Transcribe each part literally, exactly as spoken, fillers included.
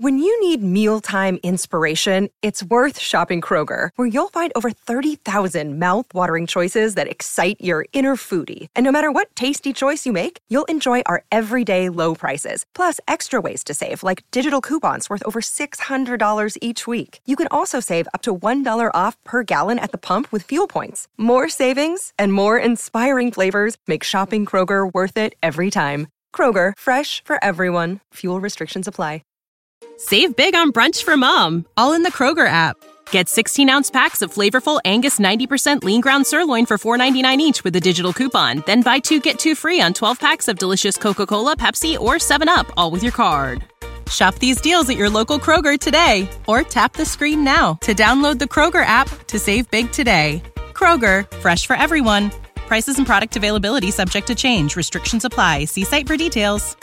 When you need mealtime inspiration, it's worth shopping Kroger, where you'll find over thirty thousand mouth-watering choices that excite your inner foodie. And no matter what tasty choice you make, you'll enjoy our everyday low prices, plus extra ways to save, like digital coupons worth over six hundred dollars each week. You can also save up to one dollar off per gallon at the pump with fuel points. More savings and more inspiring flavors make shopping Kroger worth it every time. Kroger, fresh for everyone. Fuel restrictions apply. Save big on brunch for mom, all in the Kroger app. Get sixteen-ounce packs of flavorful Angus ninety percent lean ground sirloin for four ninety-nine each with a digital coupon. Then buy two, get two free on twelve packs of delicious Coca-Cola, Pepsi, or seven up, all with your card. Shop these deals at your local Kroger today, or tap the screen now to download the Kroger app to save big today. Kroger, fresh for everyone. Prices and product availability subject to change. Restrictions apply. See site for details.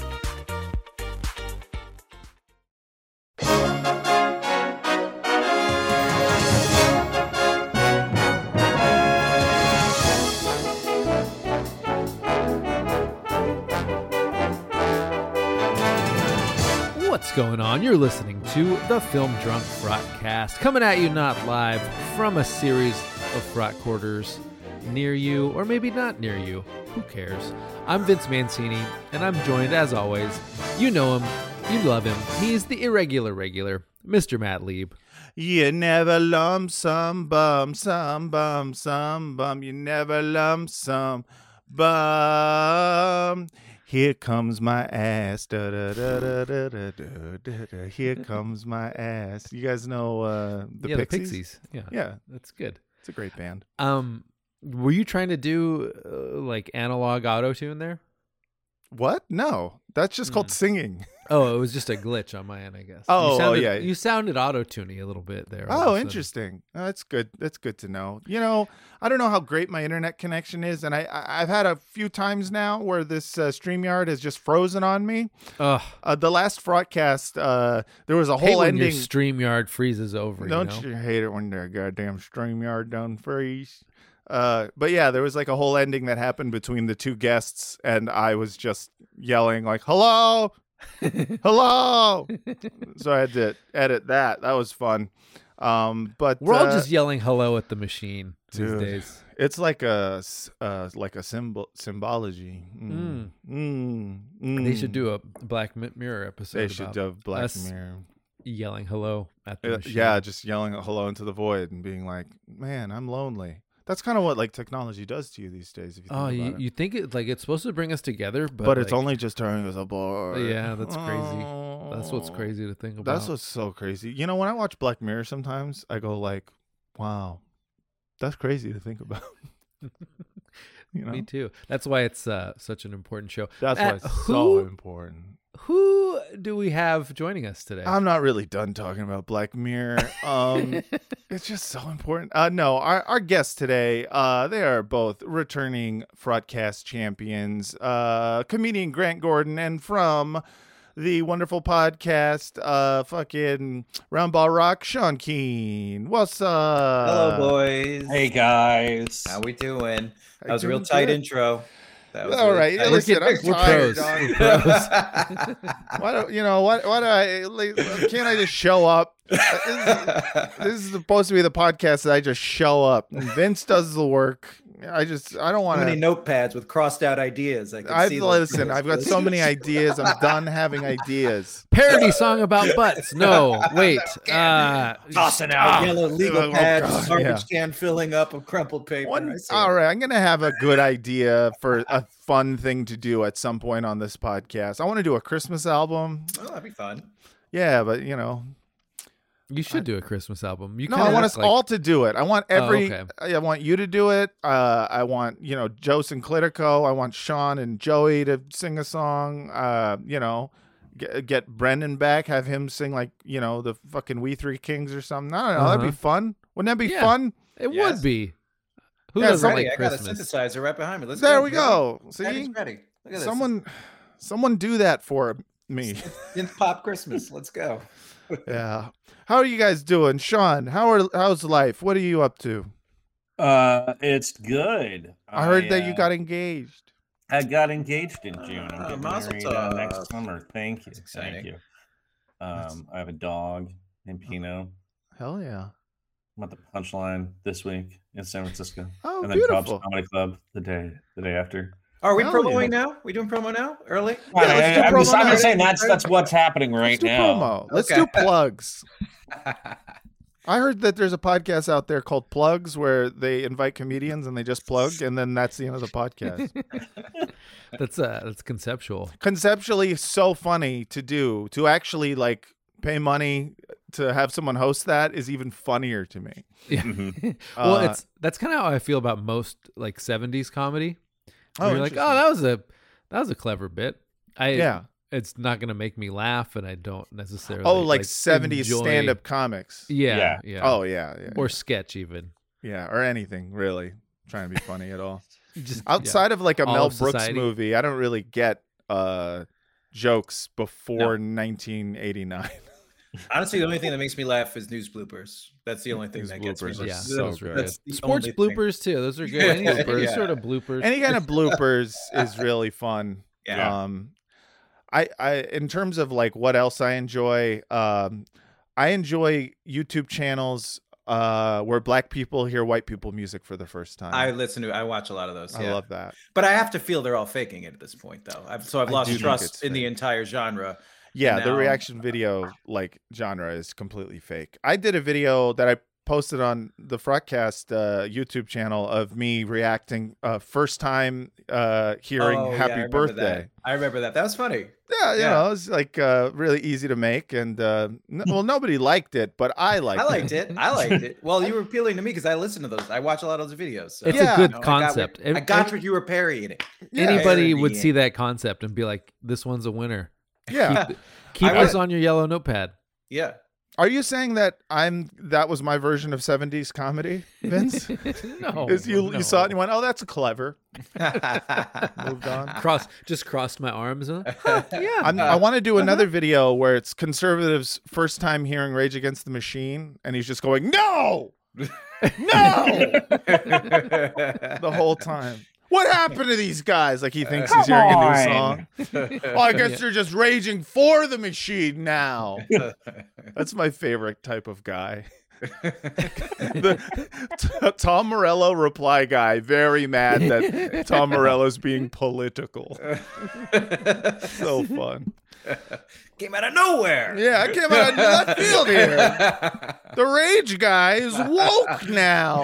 What's going on? You're listening to the Film Drunk Frotcast, coming at you not live from a series of frot quarters near you, or maybe not near you. Who cares? I'm Vince Mancini, and I'm joined, as always, you know him, you love him. He's the irregular regular, Mister Matt Lieb. You never lump some bum, some bum, some bum. You never lump some bum. Here comes my ass. Da, da, da, da, da, da, da, da. Here comes my ass. You guys know uh, the yeah, Pixies? the Pixies. Yeah, yeah, that's good. It's a great band. Um, were you trying to do uh, like analog auto tune there? What? No, that's just mm. called singing. Oh, it was just a glitch on my end, I guess. Oh, you sounded, oh yeah. You sounded auto-tuney a little bit there. Oh, interesting. Oh, that's good. That's good to know. You know, I don't know how great my internet connection is, and I, I I've had a few times now where this uh, StreamYard has just frozen on me. Ugh. Uh, the last Frotcast, uh, there was a whole hate when ending. Your StreamYard freezes over. Don't you, know? you hate it when their goddamn StreamYard done freeze? Uh, but yeah, there was like a whole ending that happened between the two guests, and I was just yelling like, "Hello." Hello. So I had to edit that. That was fun. Um, but we're all uh, just yelling hello at the machine dude, these days. It's like a uh, like a symbol symbology. Mm. Mm. Mm. Mm. They should do a Black Mirror episode. They should do a Black us Mirror yelling hello at the uh, machine. Yeah, just yelling hello into the void and being like, "Man, I'm lonely." That's kind of what like technology does to you these days. If you think oh, about you, it. you think it like it's supposed to bring us together, but, but it's like, only just turning us apart. Yeah, that's crazy. Oh, that's what's crazy to think about. That's what's so crazy. You know, when I watch Black Mirror, sometimes I go like, "Wow, that's crazy to think about." You know? Me too. That's why it's uh, such an important show. That's uh, why it's who, so important. Who do we have joining us today? I'm not really done talking about Black Mirror. Um, it's just so important. Uh, no, our, our guests today, uh, they are both returning Frotcast champions, uh, comedian Grant Gordon, and from the wonderful podcast, uh, fucking Roundball Rock, Sean Keane. What's up? Hello, boys. Hey, guys. How we doing? That I was a real tight good. intro. That was all really right. tight. Listen, I'm we're tired, pros. dog. We're pros. Why don't you know what? Why do I? Like, can't I just show up? This is, this is supposed to be the podcast that I just show up. And Vince does the work. I just I don't want so to. many notepads with crossed out ideas. I can I've see listen. I've got so many ideas. I'm done having ideas. Parody song about butts. No, wait. Uh, tossing out oh, yellow legal oh, pads, God, garbage yeah. can filling up of crumpled paper. One, all right, I'm gonna have a good idea for a fun thing to do at some point on this podcast. I want to do a Christmas album. Oh, that'd be fun. Yeah, but you know. You should do a Christmas album. You no, I want us like... all to do it. I want every. Oh, okay. I want you to do it. Uh, I want you know Joe Sinclitico. I want Sean and Joey to sing a song. Uh, you know, get, get Brendan back. Have him sing like you know the fucking We Three Kings or something. I don't know. Uh-huh. That'd be fun. Wouldn't that be yeah, fun? It yes. would be. Who yeah, doesn't ready. like I Christmas? got a synthesizer right behind me. Let's there go. we go. See, Ready? ready. Look at someone, this. someone do that for me. Synth pop Christmas. Let's go. Yeah. How are you guys doing, Sean? How are how's life? What are you up to? Uh, it's good. I heard I, that uh, you got engaged. I got engaged in June. I'm Oh, getting mazel married uh, tov. next summer. Thank you. That's exciting. Thank you. Um, I have a dog named Pino. Hell yeah. I'm at the Punchline this week in San Francisco. Oh, and then beautiful. Cobb's Comedy Club the day the day after. Are we Hell promoing yeah. now? We doing promo now? Early? Yeah, let's do I, am promo just, I'm now. just saying that's that's what's happening right Let's do now. promo. Let's Okay. do plugs. I heard that there's a podcast out there called Plugs where they invite comedians and they just plug, and then that's the end of the podcast. That's uh, that's conceptual. Conceptually, so funny to do. To actually like pay money to have someone host that is even funnier to me. Yeah. Mhm. well, Uh, it's that's kind of how I feel about most like seventies comedy. Oh, Oh, you're like, interesting. oh, that was a that was a clever bit. I Yeah. It's not gonna make me laugh, and I don't necessarily. Oh, like seventies enjoy- stand-up comics. Yeah, yeah, Yeah. Oh yeah, yeah, or sketch even. yeah, or anything really. Trying to be funny at all. Just Outside of like a All Mel of Brooks society. movie, I don't really get uh jokes before nineteen eighty-nine. Honestly, the only thing that makes me laugh is news bloopers. That's the only thing News that gets me. bloopers are Yeah. so That's- good. that's the sports only thing. bloopers too. Those are good. Any, any Yeah. sort of bloopers. Any kind of bloopers is really fun. Yeah. Um, I, I, in terms of like what else I enjoy, um, I enjoy YouTube channels uh, where black people hear white people music for the first time. I listen to. I watch a lot of those. I yeah. love that. But I have to feel they're all faking it at this point, though. I've, so I've I lost do think trust it's in the fake. entire genre. Yeah, the now- reaction video like genre is completely fake. I did a video that I posted on the Frotcast uh, YouTube channel of me reacting uh, first time uh, hearing Oh, yeah, I "Happy remember Birthday." that. I remember that. That was funny. Yeah, you Yeah. know, it was like uh, really easy to make, and uh, n- well, nobody liked it, but I liked I it. liked it. I liked it. Well, you were appealing to me because I listened to those. I watch a lot of those videos. So. It's Yeah. a good You know, concept. I got, what, I Ev- got ev- what you were parrying it. Yeah. Anybody would Parodying see it. that concept and be like, "This one's a winner." Yeah. Keep, keep I this would- on your yellow notepad. Yeah. Are you saying that I'm that was my version of seventies comedy, Vince? No, Is you no. you saw it and you went, "Oh, that's clever." Moved on. Cross, just crossed my arms. Huh? Yeah, I'm, I want to do another video where it's conservatives' first time hearing Rage Against the Machine, and he's just going, "No, no," the whole time. What happened to these guys? Like he thinks he's hearing a new song. Oh, I guess they're just raging for the machine now. That's my favorite type of guy. the t- Tom Morello reply guy, very mad that Tom Morello's being political. So fun. Came out of nowhere. Yeah, I came out of left field here. The rage guy is woke now.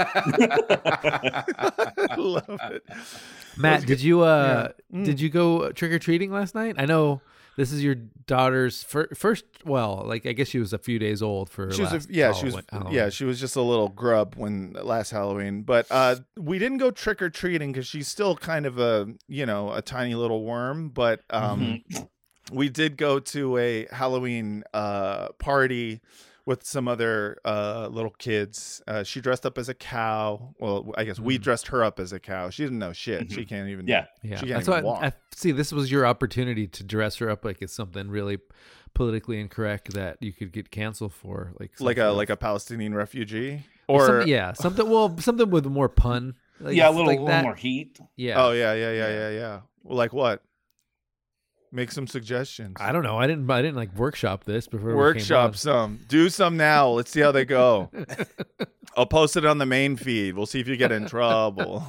I love it. Matt, did you uh Yeah. Mm. did you go trick or treating last night? I know this is your daughter's fir- first. Well, like I guess she was a few days old for. She was, a, last yeah, she was, Halloween- Halloween. yeah, she was just a little grub when last Halloween. But uh, we didn't go trick or treating because she's still kind of a, you know, a tiny little worm. But um, we did go to a Halloween uh party with some other uh little kids. Uh, she dressed up as a cow. Well, I guess we Mhm. dressed her up as a cow. She didn't know shit. Mhm. She can't even. Yeah. Yeah, She can't that's even what walk. I, I see. This was your opportunity to dress her up like it's something really politically incorrect that you could get canceled for, like some Like a sort of- like a Palestinian refugee, or or something, yeah, something. Well, something with more pun. Like, yeah, a little, like little that. more heat. Yeah. oh yeah, yeah, yeah, yeah, yeah. Well, like what? Make some suggestions. I don't know. I didn't. I didn't like workshop this before. Workshop We came some. Do some now. Let's see how they go. I'll post it on the main feed. We'll see if you get in trouble.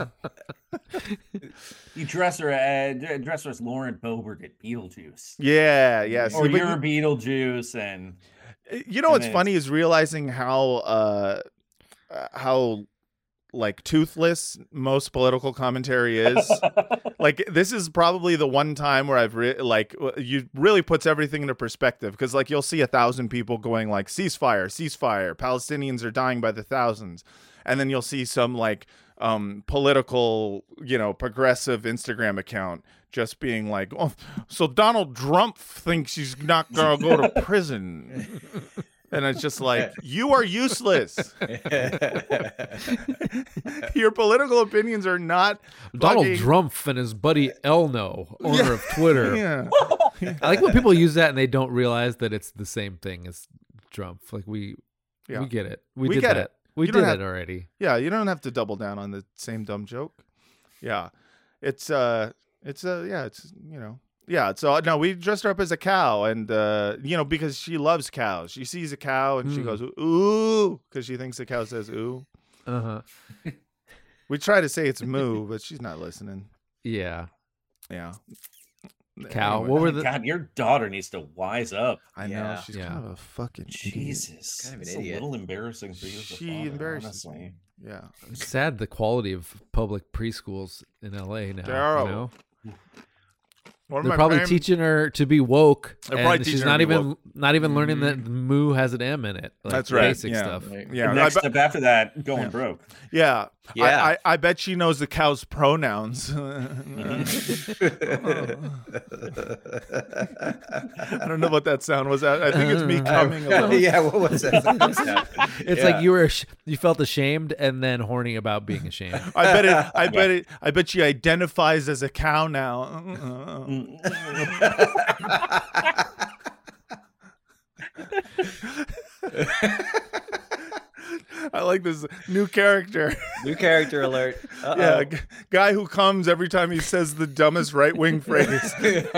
You dress her, uh, d- dress her as Lauren Boebert at Beetlejuice, Yeah, yeah. See, or but you're Beetlejuice, and you, you know what's and funny is realizing how uh uh, how like toothless most political commentary is. Like this is probably the one time where I've re- like w- you really puts everything into perspective because like you'll see a thousand people going like ceasefire, ceasefire, Palestinians are dying by the thousands, and then you'll see some like um political, you know, progressive Instagram account just being like, oh, so Donald Trump thinks he's not gonna go to prison. And it's just like, you are useless. Your political opinions are not Donald fucking- Trump and his buddy Elno, owner Yeah. of Twitter. Yeah. I like when people use that and they don't realize that it's the same thing as Trump. Like we, Yeah. we get it. We, We did get that. it. We You don't did have- it already. Yeah, you don't have to double down on the same dumb joke. Yeah. It's uh it's uh yeah, it's you know, Yeah, so no, we dressed her up as a cow, and uh, you know, because she loves cows. She sees a cow and she Mm. goes ooh, because she thinks the cow says ooh. Uh huh. We try to say it's moo, but she's not listening. Yeah. Yeah. Cow. Anyway, What were Oh my the? God, your daughter needs to wise up. I know Yeah. she's Yeah. kind of a fucking idiot. Jesus, Kind of an it's idiot. a little embarrassing for you. As a She father, embarrasses honestly. me. Yeah. It's sad the quality of public preschools in L A now. Terrible. You know? One of They're my probably fam- teaching her to be woke, They're probably and teaching she's her not to be even not even learning that moo has an M in it. Like That's right. Basic yeah. stuff. Yeah. The I next bet- step after that, going Yeah. broke. yeah. Yeah. I, I, I bet she knows the cow's pronouns. I don't know what that sound was. I, I think it's me coming a little. yeah, what was that? It's Yeah. like you were ash- you felt ashamed and then horny about being ashamed. I bet it. I bet it. I bet she identifies as a cow now. I like this new character. New character alert. Uh-oh. Yeah, g- guy who comes every time he says the dumbest right wing phrase.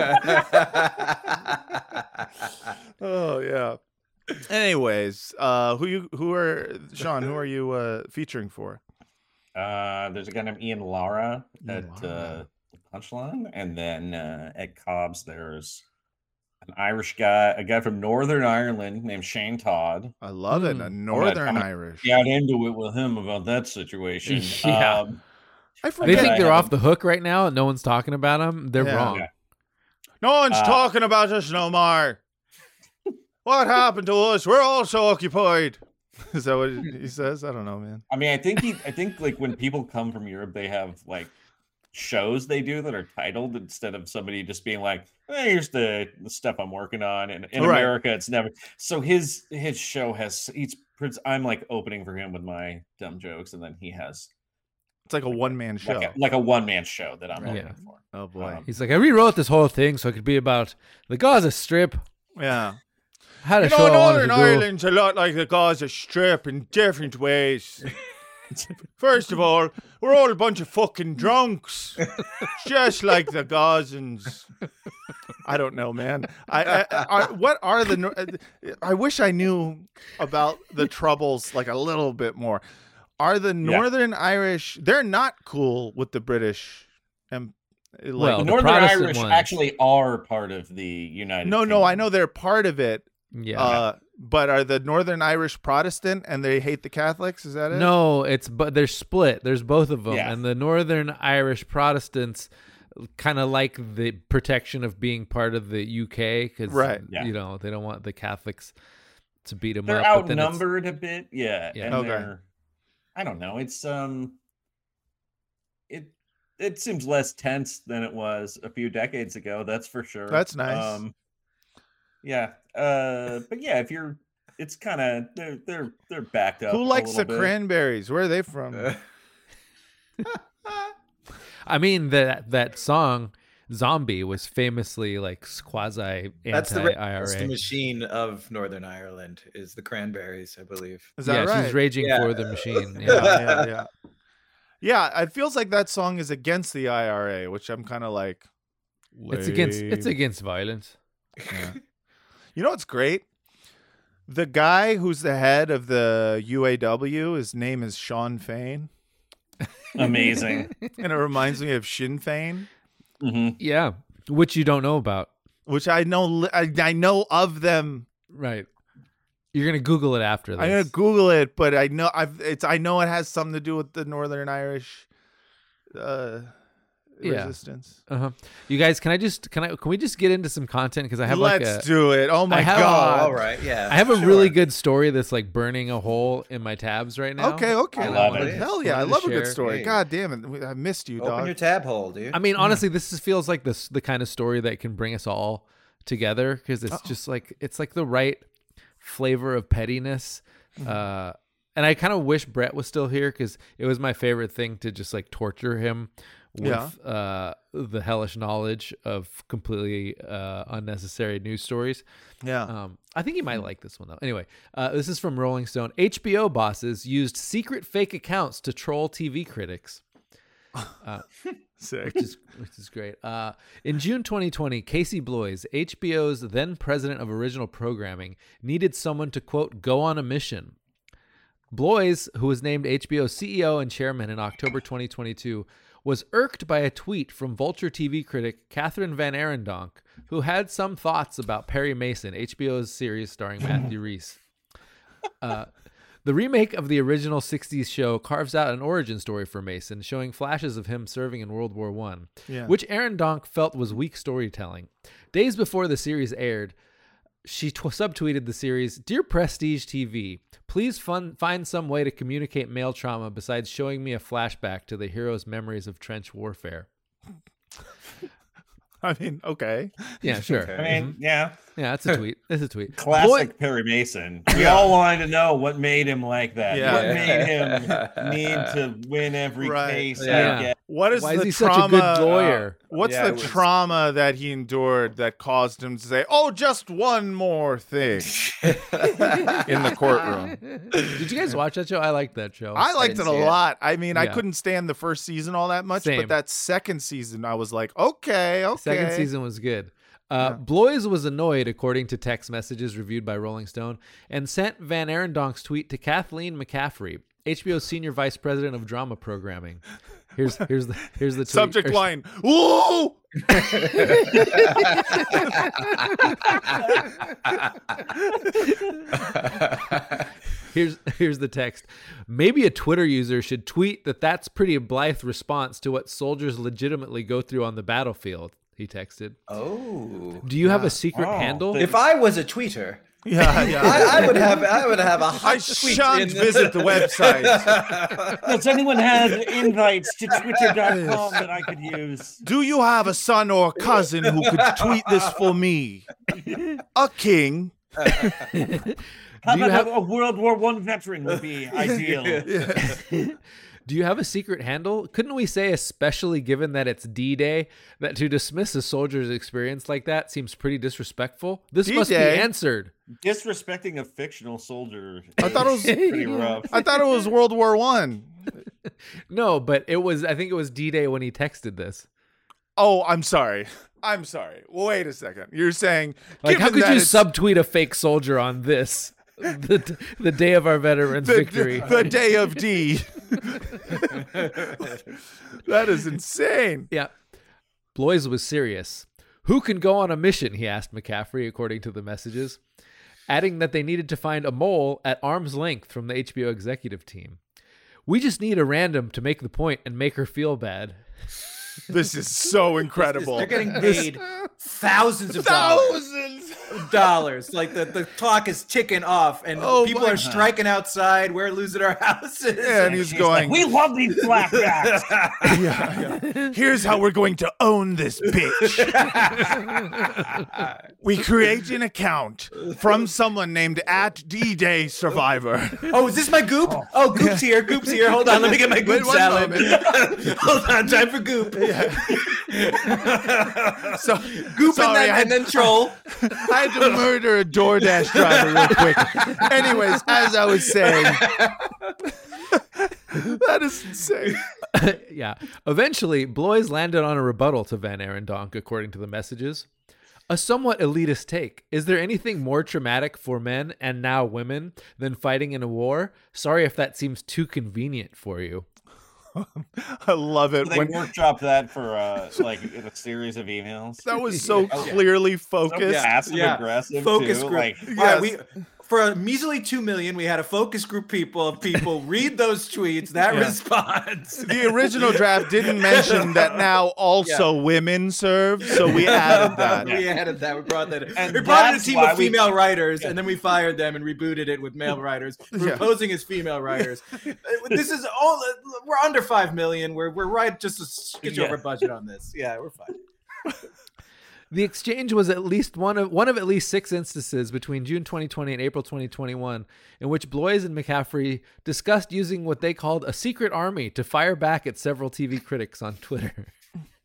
Oh yeah. Anyways, uh, who you who are Sean? Who are you uh, featuring for? Uh, there's a guy named Ian Lara Ian at Lara. uh, Punchline, and then uh, at Cobb's there's an Irish guy, a guy from Northern Ireland named Shane Todd. I love it. Hmm. A Northern I'm- Irish. Got into it with him about that situation. Yeah. Um, I They forget. think I they're have off a- the hook right now, and no one's talking about them. They're Yeah. wrong. Yeah. No one's Uh, talking about us no more. What happened to us? We're all so occupied. Is that what he says? I don't know, man. I mean, I think he, I think like when people come from Europe, they have like shows they do that are titled instead of somebody just being like, hey, here's the, the stuff I'm working on. And in Right. America, it's never. So his his show has he's I'm like opening for him with my dumb jokes, and then he has It's like a one man show. like a, like a one man show that I'm Right. opening Yeah. for. Oh boy. Um, He's like, I rewrote this whole thing so it could be about the Gaza Strip. Yeah. Had a You show know, I wanted to Northern do. Ireland's a lot like the Gaza Strip in different ways. First of all, we're all a bunch of fucking drunks, just like the Gazans. I don't know, man. I, I, I what are the? Nor- I wish I knew about the Troubles like a little bit more. Are the Northern Irish? They're not cool with the British. And like, Well, the the Northern Protestant Irish ones. actually are part of the United. no, no, Kingdom. I know they're part of it. Yeah. Uh, but are the Northern Irish Protestant and they hate the Catholics? Is that it? No, it's but they're split. There's both of them, Yeah. and the Northern Irish Protestants kind of like the protection of being part of the U K because Right. Yeah. you know they don't want the Catholics to beat them They're up. but then it's- outnumbered a bit, yeah. Yeah. And Okay. they're, I don't know. It's um, it it seems less tense than it was a few decades ago. That's for sure. That's nice. Um, yeah. Uh, but yeah, if you're, it's kind of they're they're they're backed up. Who a likes the little bit. Cranberries? Where are they from? I mean that that song "Zombie" was famously like quasi That's the, anti-I R that's the A. machine of Northern Ireland is the Cranberries, I believe. Is that Yeah, right? she's raging Yeah. for the machine. yeah, Yeah. yeah, yeah. Yeah, it feels like that song is against the I R A, which I'm kind of like. It's against it's lame. against violence. Yeah. You know what's great? The guy who's the head of the U A W, his name is Sean Fain, Amazing. and it reminds me of Sinn Fein, hmm Yeah, which you don't know about, which I know. li- I, I know of them. right? You're gonna Google it after this. I'm gonna Google it, but I know I've it's I know it has something to do with the Northern Irish uh, Yeah. resistance. Uh-huh. You guys, can I just can I can we just get into some content because I have Let's like a do it. Oh my I have- god! All right, yeah. I have a sure. really good story that's like burning a hole in my tabs right now. Okay, okay. I And love wanted it. to- Hell yeah, I wanted to love a good share. story. Hey. God damn it, I missed you, Open dog. your tab hole, dude. I mean, honestly, this is, feels like this the kind of story that can bring us all together because it's just like it's like the right flavor of pettiness. Uh, and I kind of wish Brett was still here because it was my favorite thing to just like torture him with Yeah. uh, the hellish knowledge of completely uh, unnecessary news stories. Yeah. Um, I think you might like this one though. Anyway, uh, this is from Rolling Stone. H B O bosses used secret fake accounts to troll T V critics. Uh, Sick. which is which is great. Uh, in June twenty twenty, Casey Bloys, H B O's then president of original programming, needed someone to, quote, go on a mission. Bloys, who was named H B O C E O and chairman in October twenty twenty-two, was irked by a tweet from Vulture T V critic Catherine Van Arendonk, who had some thoughts about Perry Mason, H B O's series starring Matthew Rhys. Uh, the remake of the original sixties show carves out an origin story for Mason, showing flashes of him serving in World War One, Yeah. which Arendonk felt was weak storytelling. Days before the series aired, she t- subtweeted the series, "Dear Prestige T V, please fun- find some way to communicate male trauma besides showing me a flashback to the hero's memories of trench warfare." I mean, okay. Yeah, sure. I mean, yeah, Yeah, it's a tweet. It's a tweet. classic Boy- Perry Mason. We all wanted to know what made him like that. Yeah. What made him need to win every Right. case? Yeah. I get. What is Why is the he such a trauma? good lawyer? uh, what's Yeah, the it was- trauma that he endured that caused him to say, "Oh, just one more thing" in the courtroom? Did you guys watch that show? I liked that show. I liked it didn't a see it. lot. I mean, I Yeah. couldn't stand the first season all that much, Same. but that second season, I was like, okay, okay. Second season was good. Uh, Bloys was annoyed, according to text messages reviewed by Rolling Stone, and sent Van Arendonk's tweet to Kathleen McCaffrey, H B O's senior vice president of drama programming. Here's here's the here's the tweet. Subject Or- line: Woo! Here's here's the text. Maybe a Twitter user should tweet that that's pretty blithe response to what soldiers legitimately go through on the battlefield. He texted. Oh. Do you have a secret Oh, handle? they- If I was a tweeter, Yeah, yeah. I, I would have I would have a hot I tweet shan't in visit the website. Does anyone have invites to twitter dot com that I could use? Do you have a son or cousin who could tweet this for me? A king. How Do you about have- a World War One veteran would be ideal? Do you have a secret handle? Couldn't we say, especially given that it's D-Day, that to dismiss a soldier's experience like that seems pretty disrespectful? This must be D-Day? answered. Disrespecting a fictional soldier. I thought it was. pretty rough. I thought it was World War One. No, but it was, I think it was D-Day when he texted this. Oh, I'm sorry. I'm sorry. Wait a second. You're saying Like, how given could that you it's subtweet a fake soldier on this? The, the day of our veterans' the, victory. the day of D? That is insane. Yeah. Bloys was serious. Who can go on a mission, he asked McCaffrey, according to the messages, adding that they needed to find a mole at arm's length from the H B O executive team. We just need a random to make the point and make her feel bad. This is so incredible. They're getting paid thousands of dollars. Thousands. dollars. Like the, the clock is ticking off, and Oh people my are striking outside. We're losing our houses. Yeah, and he's She's going. like, we love these flashbacks. yeah, yeah. Here's how we're going to own this bitch. We create an account from someone named at D-Day Survivor. Oh, is this my goop? Oh, goop's here. Goop's here. Hold on, let me get my Wait goop one salad. moment. Hold on, time for goop. So Goop sorry, and, then, I, and then troll. I had to murder a DoorDash driver real quick. Anyways, as I was saying, that is insane. Yeah. Eventually, Bloys landed on a rebuttal to Van Arendonk, according to the messages. A somewhat elitist take. Is there anything more traumatic for men, and now women, than fighting in a war? Sorry if that seems too convenient for you. I love it They when workshop that for uh, like in a series of emails. that was so clearly So focused. passive Yeah. aggressive Focus too. group. Like, All right, Yes. we, for a measly two million, we had a focus group people of people read those tweets. That Yeah. response. The original draft didn't mention that now also women serve, so we added that. We added that. We brought that in. And We brought in a that's team why of we- female writers, and then we fired them and rebooted it with male writers. We're Yeah. posing as female writers. This is all. We're under five million. We're we're right just a skitch Yeah. over budget on this. Yeah, we're fine. The exchange was at least one of one of at least six instances between June twenty twenty and April twenty twenty-one in which Bloys and McCaffrey discussed using what they called a secret army to fire back at several T V critics on Twitter.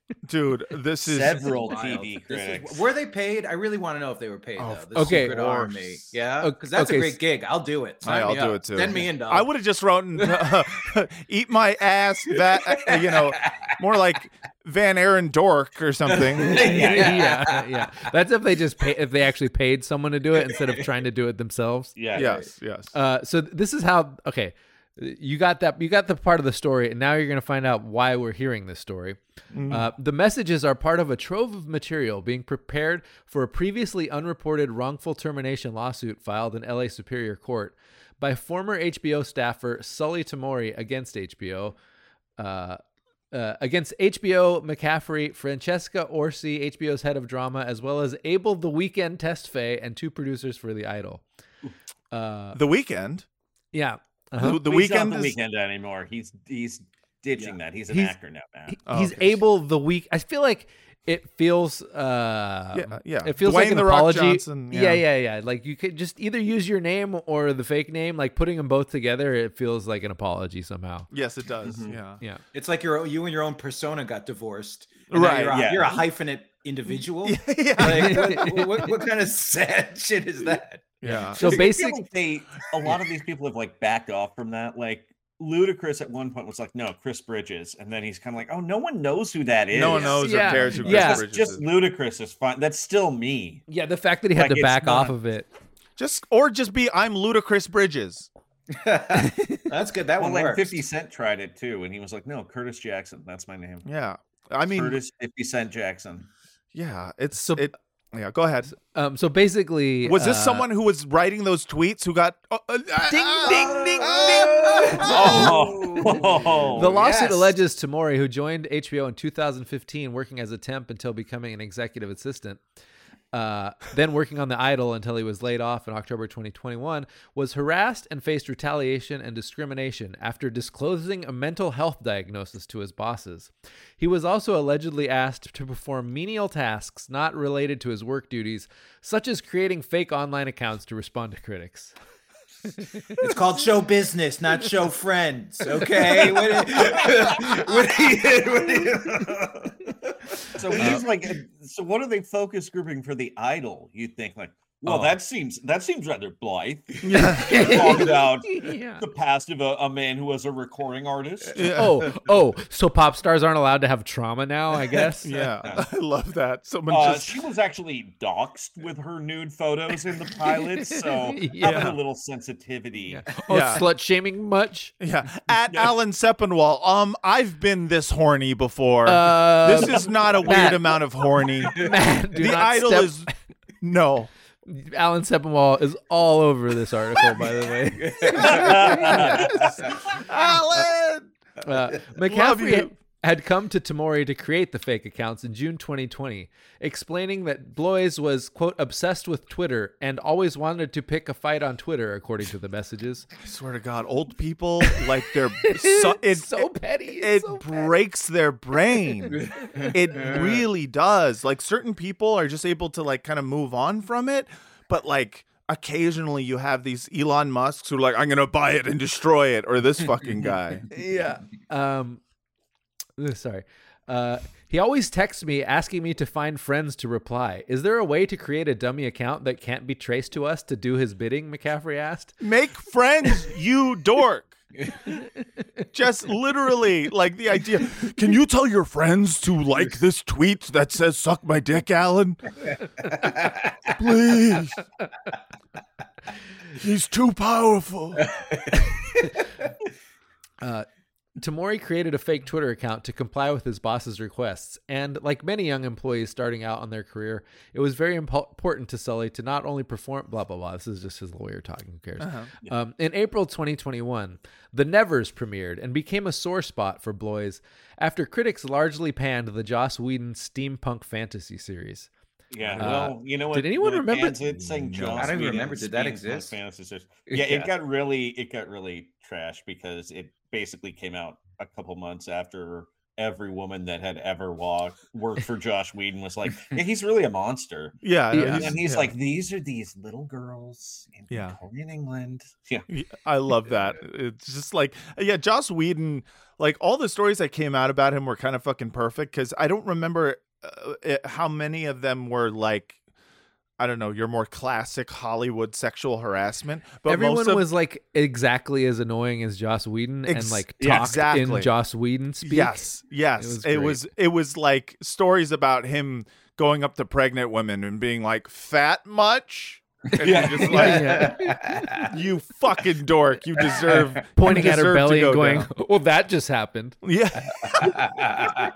Dude, this is Several T Wild. V This critics. is, were they paid? I really want to know if they were paid Oh, though. The okay. Secret Of course. Army, yeah, O- because that's okay, a great gig. I'll do it. Sign I'll me do up. it too. Send me in, dog. I would have just written, uh, "Eat my ass," that uh, you know, more like Van Aaron Dork or something. yeah, yeah. That's if they just pay, if they actually paid someone to do it instead of trying to do it themselves. Yeah. Yes, yes. Uh, so this is how. Okay, you got that. You got the part of the story, and now you're going to find out why we're hearing this story. Uh, the messages are part of a trove of material being prepared for a previously unreported wrongful termination lawsuit filed in L A Superior Court by former H B O staffer Sully Tamori against H B O. Uh, Uh, against H B O, McCaffrey, Francesca Orsi, H B O's head of drama, as well as Abel the Weekend Testfay and two producers for The Idol. Uh, The Weeknd. yeah. The, Uh-huh. the He's Weeknd not the is. weekend anymore. He's he's ditching that. He's an He's- actor now, man. He- Oh, he's okay. Abel the Week. I feel like it feels. Uh, Yeah, yeah. It feels Dwayne like an The Rock apology. Johnson, yeah. yeah. yeah, yeah, Like you could just either use your name or the fake name. Like putting them both together, it feels like an apology somehow. Yes, it does. Mhm. Yeah. Yeah. It's like your you and your own persona got divorced. and now Right, You're a, yeah. you're a hyphenate individual. Yeah. Like, what, what, what kind of sad shit is that? Yeah. So I feel basic. like they a lot of these people have like backed off from that. Like Ludacris at one point was like, "No, Chris Bridges," and then he's kind of like, "Oh, no one knows who that is. No one knows Yeah. or cares who Chris Yeah. Just, Bridges just is. Ludacris is fine. That's still me." Yeah, the fact that he had Like, to it's back off not- of it. Just or just be I'm Ludacris Bridges. That's good. That Well, one like works. fifty Cent tried it too, and he was like, "No, Curtis Jackson. That's my name. Yeah. I mean, Curtis fifty Cent Jackson." yeah. It's So- it. Yeah. Go ahead. Um. So basically, Was this uh, someone who was writing those tweets who got uh, uh, ding ding, ding, Oh, The lawsuit yes. alleges Tamori, who joined H B O in two thousand fifteen, working as a temp until becoming an executive assistant, uh, then working on The Idol until he was laid off in October twenty twenty-one, was harassed and faced retaliation and discrimination after disclosing a mental health diagnosis to his bosses. He was also allegedly asked to perform menial tasks not related to his work duties, such as creating fake online accounts to respond to critics. It's called show business, not show friends. Okay. What, what do you, what do you... So he's like, so what are they focus grouping for The Idol? You think like, well, Oh. that seems that seems rather blithe. Yeah. Talk about Yeah. the past of a, a man who was a recording artist. Oh, oh, so pop stars aren't allowed to have trauma now, I guess? Yeah. I love that. Someone Uh, just she was actually doxxed with her nude photos in the pilot, so Yeah. having a little sensitivity. Oh, Yeah. slut shaming much? yeah. At Alan Sepinwall. Um, I've been this horny before. Uh, this is not a weird Matt. amount of horny. Man, do the not Idol step- is no. Alan Sepinwall is all over this article, by the way. Alan. Uh, Love McCaffrey you. had come to Tamori to create the fake accounts in June twenty twenty, explaining that Blois was, quote, obsessed with Twitter and always wanted to pick a fight on Twitter, according to the messages. I swear to God, old people like they're so, it, It's so it, petty. It's it so petty. breaks their brain. It really does. Like certain people are just able to like kind of move on from it, but like occasionally you have these Elon Musks who are like, I'm gonna buy it and destroy it, or this fucking guy. Yeah. Um, ugh, sorry. Uh, he always texts me asking me to find friends to reply. Is there a way to create a dummy account that can't be traced to us to do his bidding? McCaffrey asked. Make friends, you dork. Just literally like the idea. Can you tell your friends to like this tweet that says suck my dick, Alan? Please. He's too powerful. Uh, Tamori created a fake Twitter account to comply with his boss's requests, and like many young employees starting out on their career, it was very impo- important to Sully to not only perform blah blah blah. This is just his lawyer talking. Who cares? Uh-huh. Um, in April twenty twenty-one, The Nevers premiered and became a sore spot for Blois after critics largely panned the Joss Whedon steampunk fantasy series. Yeah, Uh, well, you know what? did anyone when it remember- pans It saying No. Joss I don't even Whedon remember. Did that steampunk exist? fantasy series. Yeah, Yeah. it got really, it got really trash because it basically came out a couple months after every woman that had ever walked worked for Josh Whedon was like, yeah, he's really a monster. Yeah, Yeah. And he's yeah. like, these are these little girls in Yeah. Victorian England. Yeah. I love that. It's just like, yeah, Joss Whedon, like all the stories that came out about him were kind of fucking perfect because I don't remember uh, it, how many of them were like, I don't know, your more classic Hollywood sexual harassment. But Everyone most of, was like exactly as annoying as Joss Whedon Ex- and like yeah, talked exactly. in Joss Whedon speak. yes, yes, It was it great. was it was like stories about him going up to pregnant women and being like, "Fat much?" And Yeah. you're just like, Yeah. you fucking dork, you deserve Pointing you at her deserve to belly go and going, down. well, that just happened. Yeah.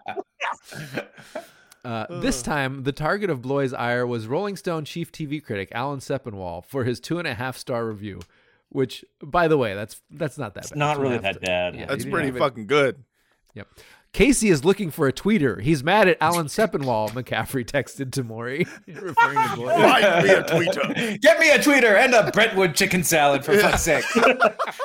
Uh, this time, the target of Bloy's ire was Rolling Stone chief T V critic Alan Sepinwall for his two and a half star review, which, by the way, that's that's not that It's bad. not Two and a really half that star- bad. Yeah, That's he didn't pretty give it- fucking good. Yep. Casey is looking for a tweeter. He's mad at Alan Sepinwall, McCaffrey texted to Maury, referring to Bloy. Find me a tweeter. Get me a tweeter and a Brentwood chicken salad for fuck's sake. Slade!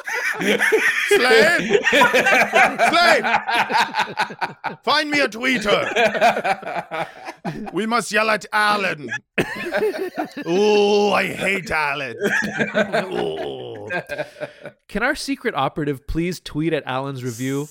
Slade! Find me a tweeter. We must yell at Alan. Oh, I hate Alan. Ooh. Can our secret operative please tweet at Alan's review?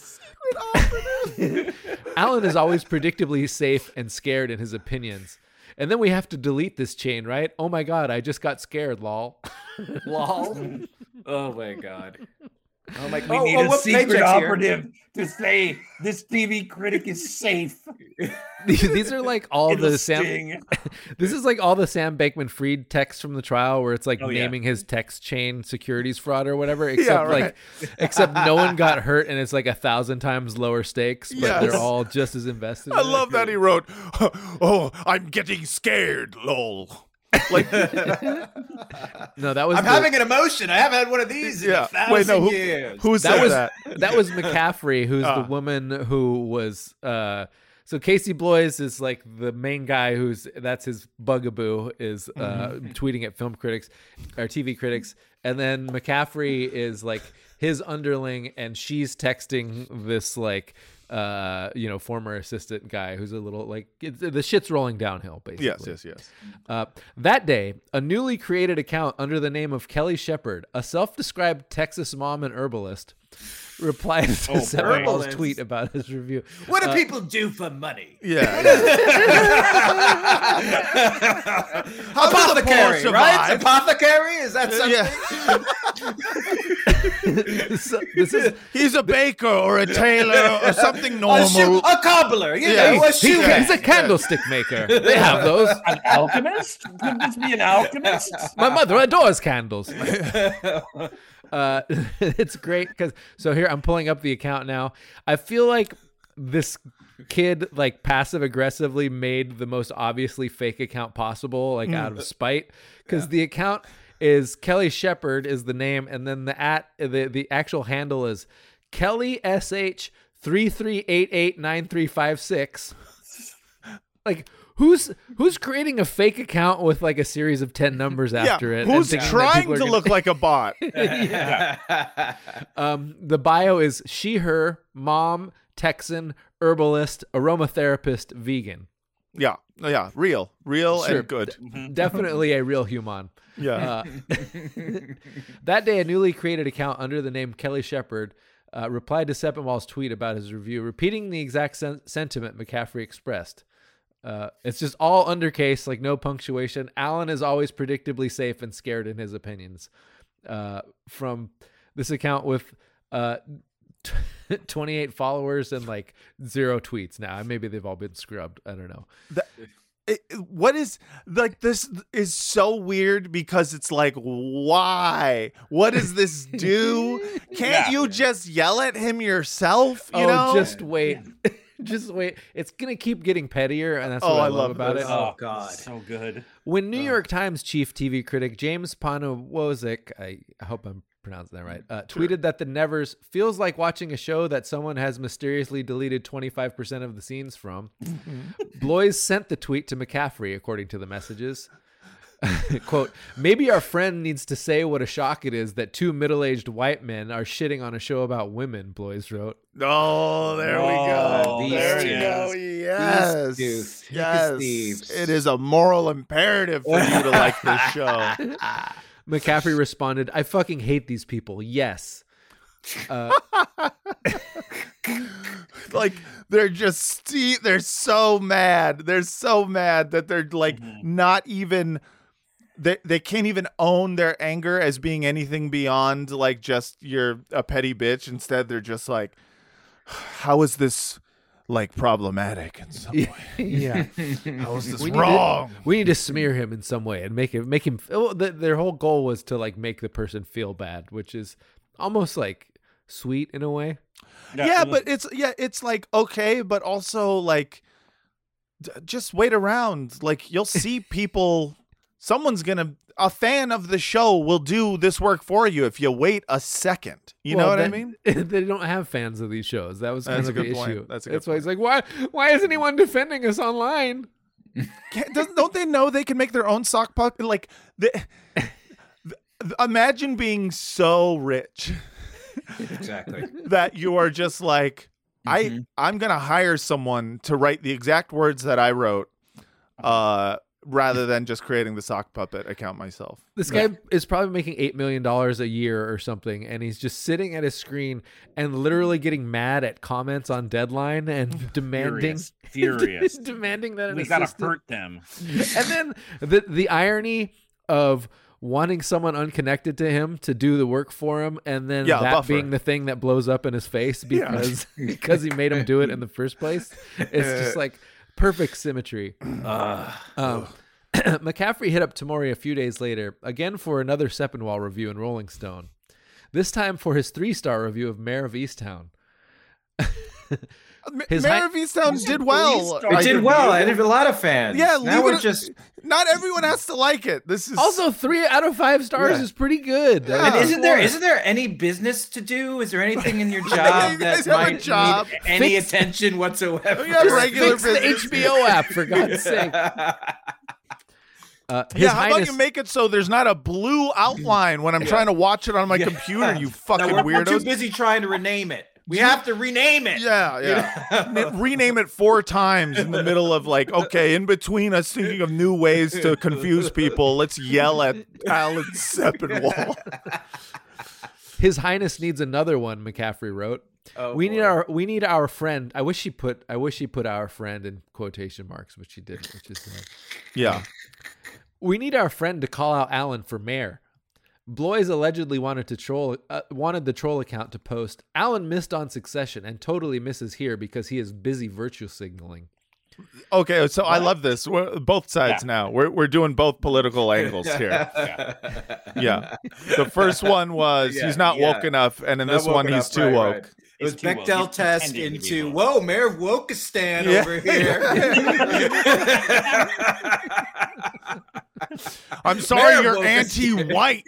Alan is always predictably safe and scared in his opinions. And then we have to delete this chain, right? Oh my god, I just got scared, lol. Lol. Oh my god. Oh my. We oh, need oh, a what secret paycheck's here? operative to say this T V critic is safe. These are like all It'll the Sam. sting. This is like all the Sam Bankman-Fried texts from the trial, where it's like Oh, yeah. naming his text chain securities fraud or whatever. Except right. like, except no one got hurt, and it's like a thousand times lower stakes, but Yes. they're all just as invested. I in it. love that he wrote, oh, I'm getting scared, lol. Like, No, that was I'm the- having an emotion. I haven't had one of these in yeah. a thousand Wait, no, who, years. who that said was that? that was McCaffrey, who's Ah. the woman who was. Uh, so Casey Bloys is like the main guy who's that's his bugaboo is uh, Mm-hmm. tweeting at film critics or T V critics, and then McCaffrey is like his underling, and she's texting this like uh you know former assistant guy who's a little like it's, the shit's rolling downhill basically. Yes, yes, yes. Uh, that day, a newly created account under the name of Kelly Shepard, a self-described Texas mom and herbalist, replied to Oh, Sepinwall's herbalist. tweet about his review. What do Uh, people do for money? Yeah. Apothecary, Paul right? survive? Apothecary? Is that something? Yeah. so this is He's a baker or a tailor or something A, shoe, normal. a cobbler, you Yeah, know, a he's- shoe he's, he's a candlestick maker. They have those. An alchemist? Could this be an alchemist? My mother adores candles. Uh, it's great because so here I'm pulling up the account now. I feel like this kid like passive aggressively made the most obviously fake account possible, like out of spite, because the account is Kelly Shepard is the name, and then the at the the actual handle is Kelly S H three three eight eight nine three five six. Like. Who's who's creating a fake account with like a series of ten numbers after yeah. it? and Who's thinking that trying people are to gonna- look like a bot? Um, the bio is she, her, mom, Texan, herbalist, aromatherapist, vegan. Yeah. Yeah. Real. Real Sure. and good. Definitely a real human. Yeah. Uh, that day, a newly created account under the name Kelly Shepard uh, replied to Sepinwall's tweet about his review, repeating the exact sen- sentiment McCaffrey expressed. Uh, it's just all undercase, like no punctuation. Alan is always predictably safe and scared in his opinions. Uh, from this account with uh, twenty-eight followers and like zero tweets now. Maybe they've all been scrubbed. I don't know. That, it, what is like this is so weird because it's like, why? What does this do? Can't Yeah. you just yell at him yourself? You oh, know, just wait. Just wait. It's going to keep getting pettier, and that's Oh, what I, I love love about this. it. Oh, God. So good. When New York Times chief T V critic James Panowozik, I hope I'm pronouncing that right, uh, tweeted that The Nevers feels like watching a show that someone has mysteriously deleted twenty-five percent of the scenes from. Bloys sent the tweet to McCaffrey, according to the messages. Quote, maybe our friend needs to say what a shock it is that two middle-aged white men are shitting on a show about women, Blois wrote. Oh, there we Oh, go. these There we two. go. Yes. These two. Yes. Thieves. It is a moral imperative for you to like this show. McCaffrey responded, I fucking hate these people. Yes. Uh, Like they're just ste- they're so mad. They're so mad that they're like Mm-hmm. not even they they can't even own their anger as being anything beyond like just you're a petty bitch. Instead, they're just like, how is this like problematic in some way? yeah. How is this We need, wrong? to, we need to smear him in some way and make him make him. Well, the, their whole goal was to like make the person feel bad, which is almost like sweet in a way. Yeah, but it's yeah, it's like okay, but also like d- just wait around. Like you'll see people. Someone's gonna a fan of the show will do this work for you if you wait a second. You know Well, what I that- mean? They don't have fans of these shows. That was kind That's of a the good point. issue. That's a good That's why he's like, why? Why is anyone defending us online? Can't, doesn't, don't they know they can make their own sock puppet? Like, the, the- imagine being so rich Exactly. that you are just like, I Mhm. I'm gonna hire someone to write the exact words that I wrote, uh, rather than just creating the sock puppet account myself. This guy is probably making eight million dollars a year or something, and he's just sitting at his screen and literally getting mad at comments on Deadline and demanding, Furious. Furious. demanding that an We gotta assistant. hurt them. And then the the irony of wanting someone unconnected to him to do the work for him, and then Yeah, that buffer. being the thing that blows up in his face Yeah. because because he made him do it in the first place. It's just like perfect symmetry. Um, McCaffrey hit up Tamori a few days later, again for another Sepinwall review in Rolling Stone. This time for his three-star review of Mayor of Easttown. His Mayor hi- of Easttown did well. three-star It did well. I had a lot of fans. Yeah, now leave we're it- just. Not everyone has to like it. This is Also, three out of five stars Yeah. is pretty good. Yeah. I And mean, isn't there four. isn't there any business to do? Is there anything in your You job guys that have a might job. need any Fix- attention whatsoever? You have regular Fix the business. H B O app, for God's sake. Uh, His Yeah, how Highness, about you make it so there's not a blue outline when I'm trying to watch it on my computer, you fucking No, we're, we're too weirdos. busy trying to rename it. We have to rename it. Yeah, yeah. Na- rename it four times in the middle of like, okay, in between us thinking of new ways to confuse people, let's yell at Alan Sepinwall. His Highness needs another one, McCaffrey wrote. Oh, we need boy. our we need our friend. I wish he put I wish he put our friend in quotation marks, which he didn't, which is like, Yeah. we need our friend to call out Alan for mayor. Blois allegedly wanted to troll uh, wanted the troll account to post, Alan missed on Succession and totally misses here because he is busy virtue signaling. Okay, so I love this. We're both sides Yeah. now. We're we're doing both political angles here. Yeah. The first one was Yeah, he's not yeah. woke enough, and in Not this one woken he's up, too right, woke. right. It was He's too woke. Bechdel He's test pretending to be into, woke. whoa, Mayor Wokistan Yeah. over here. I'm sorry, Mayor you're woke us. anti-white.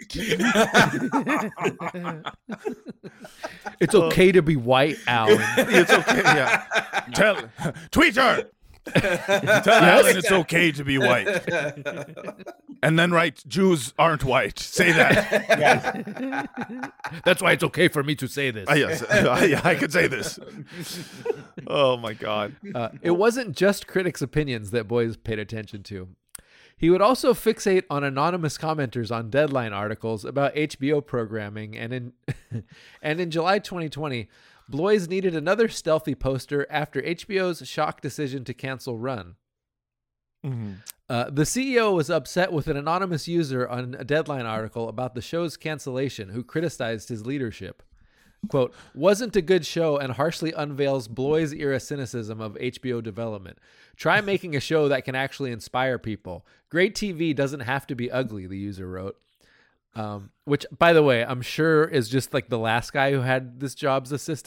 It's okay to be white, Alan. It's okay. Yeah. Tell tweet her. Tell Alan it's okay to be white. And then write Jews aren't white. Say that. That's why it's okay for me to say this. Ah, yes, I, I could say this. Oh my God. Uh, it wasn't just critics' opinions that Boys paid attention to. He would also fixate on anonymous commenters on Deadline articles about H B O programming, and in and in July twenty twenty, Blois needed another stealthy poster after H B O's shock decision to cancel Run. Uh, the C E O was upset with an anonymous user on a Deadline article about the show's cancellation who criticized his leadership. Quote, wasn't a good show and harshly unveils Blois-era cynicism of H B O development. Try making a show that can actually inspire people. Great T V doesn't have to be ugly, the user wrote. Um, which, by the way, I'm sure is just like the last guy who had this job's assistant.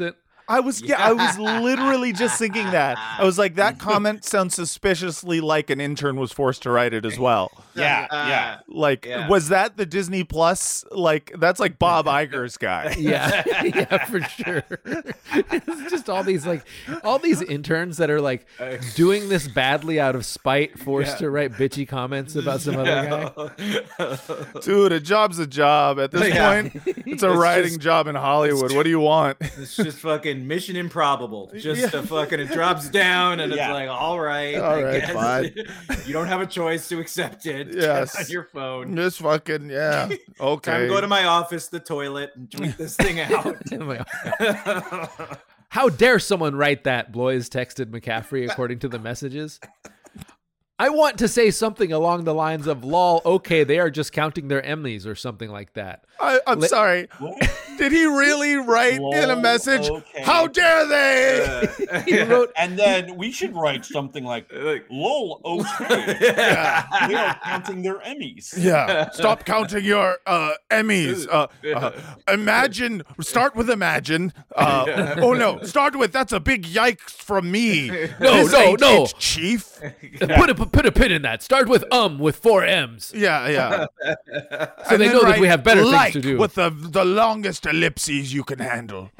I was yeah, I was literally just thinking that. I was like, that comment sounds suspiciously like an intern was forced to write it as well. Yeah, yeah. Like, Yeah. was that the Disney Plus? Like, that's like Bob Iger's guy. Yeah, yeah, for sure. It's just all these like all these interns that are like doing this badly out of spite, forced Yeah. to write bitchy comments about some other guy. Dude, a job's a job. At this Yeah. point, it's a It's writing just- job in Hollywood. What do you want? It's just fucking Mission Improbable. Just Yeah. a fucking, it drops down and Yeah. it's like, all right. All I right, guess. fine. You don't have a choice to accept it. Yes. On your phone. Just fucking, yeah. Okay. Time to go to my office, the toilet, and tweet this thing out. I'm like, how dare someone write that? Blois texted McCaffrey according to the messages. I want to say something along the lines of lol, okay, they are just counting their Emmys or something like that. I, I'm Let- sorry. Did he really write in a Lol, message? okay. How dare they? He wrote, And then we should write something like, "Lol, okay." Yeah. They are counting their Emmys. Yeah. Stop counting your uh, Emmys. Uh, uh, imagine. Start with imagine. Uh, oh no. Start with that's a big yikes from me. No, This no, ain't no. it, Chief. put a put a pin in that. Start with um with four M's, Yeah, yeah. so they know that we have better like things to do. with the the longest ellipses you can handle.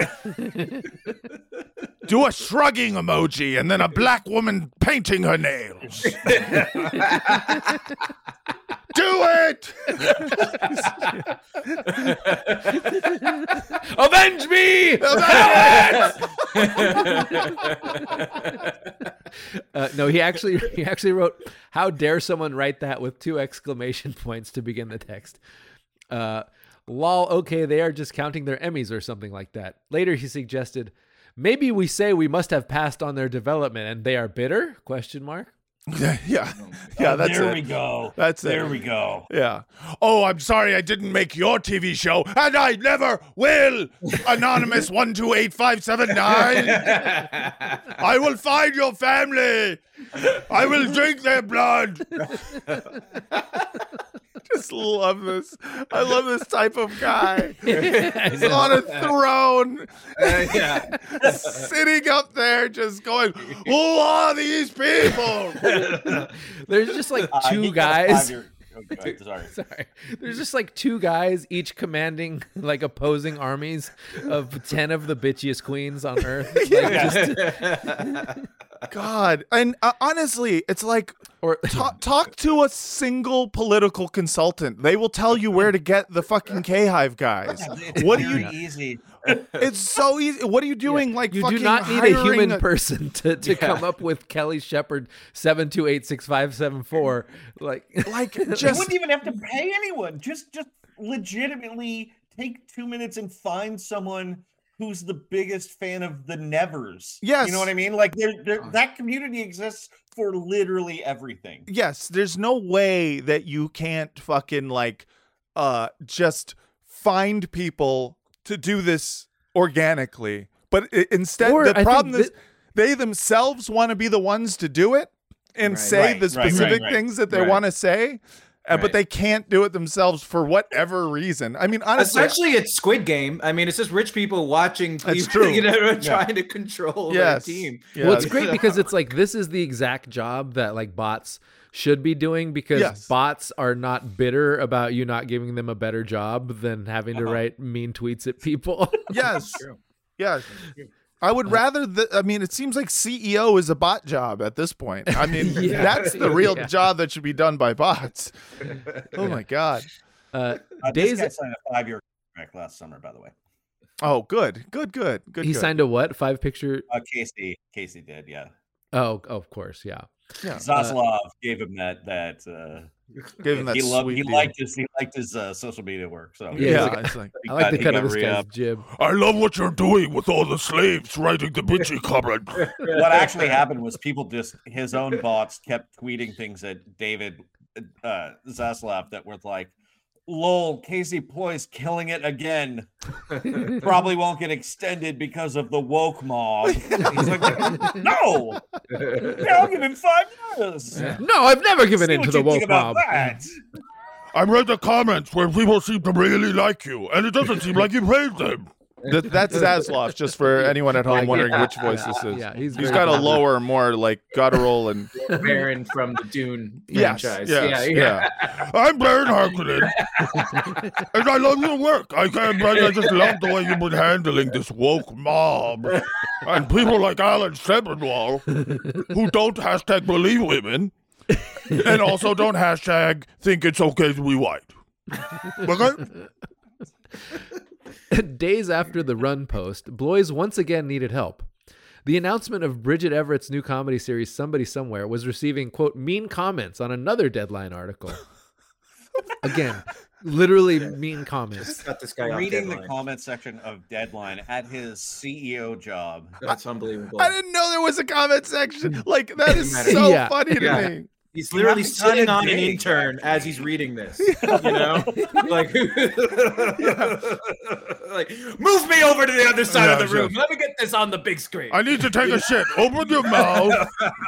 Do a shrugging emoji and then a black woman painting her nails. Do it! Avenge me! uh, no, he actually he actually wrote, "How dare someone write that?" with two exclamation points to begin the text. Uh, lol, okay, they are just counting their Emmys or something like that. Later, he suggested, maybe we say we must have passed on their development and they are bitter? Question mark. yeah, yeah, yeah. Oh, That's there it. we go. That's there it. we go. Yeah. Oh, I'm sorry I didn't make your T V show, and I never will. Anonymous one two eight five seven nine. I will find your family. I will drink their blood. Just love this. I love this type of guy. He's on a throne, Uh, yeah. sitting up there, just going, "Who are these people?" There's just like Uh, two he got a guys. five-year- oh, go ahead, Sorry. Sorry. There's just like two guys, each commanding like opposing armies of ten of the bitchiest queens on earth. Like, just- God, and uh, honestly, it's like or talk, talk to a single political consultant. They will tell you where to get the fucking K-Hive guys. It's What do very you? easy. It's so easy. What are you doing? Like you fucking do not need a hiring human a- person to, to come up with Kelly Shepard seven two eight six five seven four. Like, Like You just wouldn't even have to pay anyone. Just, just legitimately take two minutes and find someone who's the biggest fan of the Nevers. Yes. You know what I mean? Like, there, there, that community exists for literally everything. yes. There's no way that you can't fucking like uh just find people to do this organically. But i- instead, Or I the think problem is that- they themselves want to be the ones to do it and Right. say Right, the right, right, specific right. things that they Right. want to say. Uh, but Right. they can't do it themselves for whatever reason. I mean, honestly, Essentially, it's Squid Game. I mean, it's just rich people watching That's people, true. you know, Yeah. trying to control yes, their team. well, it's yes. great because it's like this is the exact job that like bots should be doing because Yes. bots are not bitter about you not giving them a better job than having to Uh-huh. write mean tweets at people. Yes. True. Yes. I would rather the I mean it seems like C E O is a bot job at this point. I mean Yeah. that's the real Yeah. job that should be done by bots. Oh my god. Uh, Uh, Days this guy signed a five-year contract last summer, by the way. Oh good. Good good. Good he good. signed a what? Five picture? Uh, Casey, Casey did, yeah. Oh, oh, of course, yeah. Yeah. Zaslav gave him that that. Uh, Give him that he loved. sweet He deal. liked his. He liked his uh, social media work. So Yeah, Yeah, it's like- it's like he I like got- the he cut got of this guy's re-upped. jib. I love what you're doing with all the slaves writing the bitchy comment. What actually happened was people just his own bots kept tweeting things at David uh, Zaslav that were like, "Lol, Casey Ploy's killing it again. Probably won't get extended because of the woke mob." He's like, "No, yeah, I'll give him five years." No, I've never given See in to what the you think woke about mob. that. I read the comments where people seem to really like you, and it doesn't seem like you praise them. Th- that's Zaslav, just for anyone at home wondering yeah, which voice yeah, this is. yeah, he's he's very got a clever. lower, more like guttural and Baron from the Dune yes, franchise. yes, yeah, yeah. I'm Baron Harkonnen, and I love your work. I can't, I just love the way you've been handling this woke mob and people like Alan Sepinwall who don't hashtag believe women and also don't hashtag think it's okay to be white. Okay? Days after the run post, Bloys once again needed help. The announcement of Bridget Everett's new comedy series, Somebody Somewhere, was receiving, quote, mean comments on another Deadline article. Again, literally mean comments. Got this guy off Reading the Deadline. comment section of Deadline at his C E O job. That's unbelievable. I didn't know there was a comment section. Like, that is Doesn't so Yeah. funny to Yeah. me. He's literally haven't done sitting it on an yet. intern as he's reading this. You know, like, like, move me over to the other side Yeah, of the sure. room. Let me get this on the big screen. I need to take a shit. Open your mouth.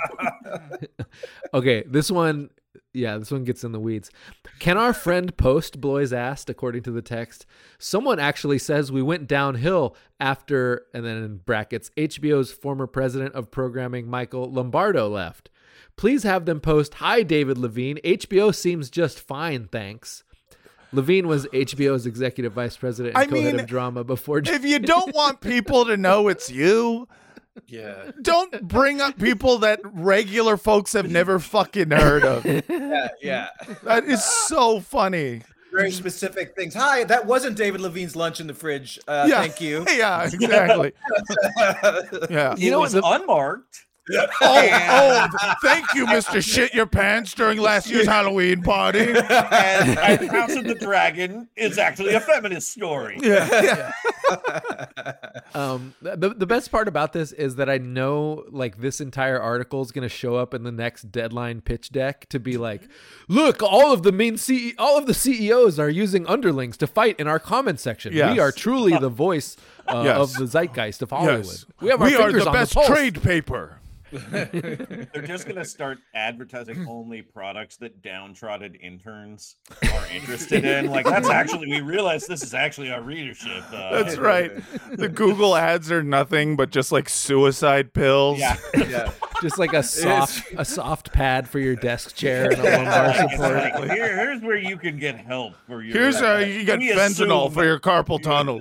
Okay, this one, yeah, this one gets in the weeds. Can our friend post, Bloys asked, according to the text. Someone actually says we went downhill after, and then in brackets, H B O's former president of programming, Michael Lombardo, left. Please have them post, hi, David Levine. H B O seems just fine, thanks. Levine was H B O's executive vice president and I co-head mean, of drama before. If you don't want people to know it's you, Yeah, don't bring up people that regular folks have never fucking heard of. yeah, yeah. That is so funny. Very specific things. Hi, that wasn't David Levine's lunch in the fridge. Uh, Yeah. Thank you. Yeah, exactly. Yeah. It know was what the- unmarked. Oh, oh, thank you, Mister Shit Your Pants during last year's Halloween party. And, and House of the Dragon is actually a feminist story. Yeah. Um, the the best part about this is that I know like this entire article is going to show up in the next Deadline pitch deck to be like, look, all of the main C E all of the C E Os are using underlings to fight in our comment section. Yes. We are truly the voice uh, Yes. of the zeitgeist of Hollywood. Yes. We have our We are fingers the on best the pulse. trade paper. They're just going to start advertising only products that downtrodden interns are interested in. Like, that's actually, we realize this is actually our readership. Uh, That's right. The Google ads are nothing but just like suicide pills. Yeah. Yeah. Just like a soft a soft pad for your desk chair and a lumbar Like, it's support. like, here, here's where you can get help for your. Here's how you get We fentanyl assume- for your carpal tunnel.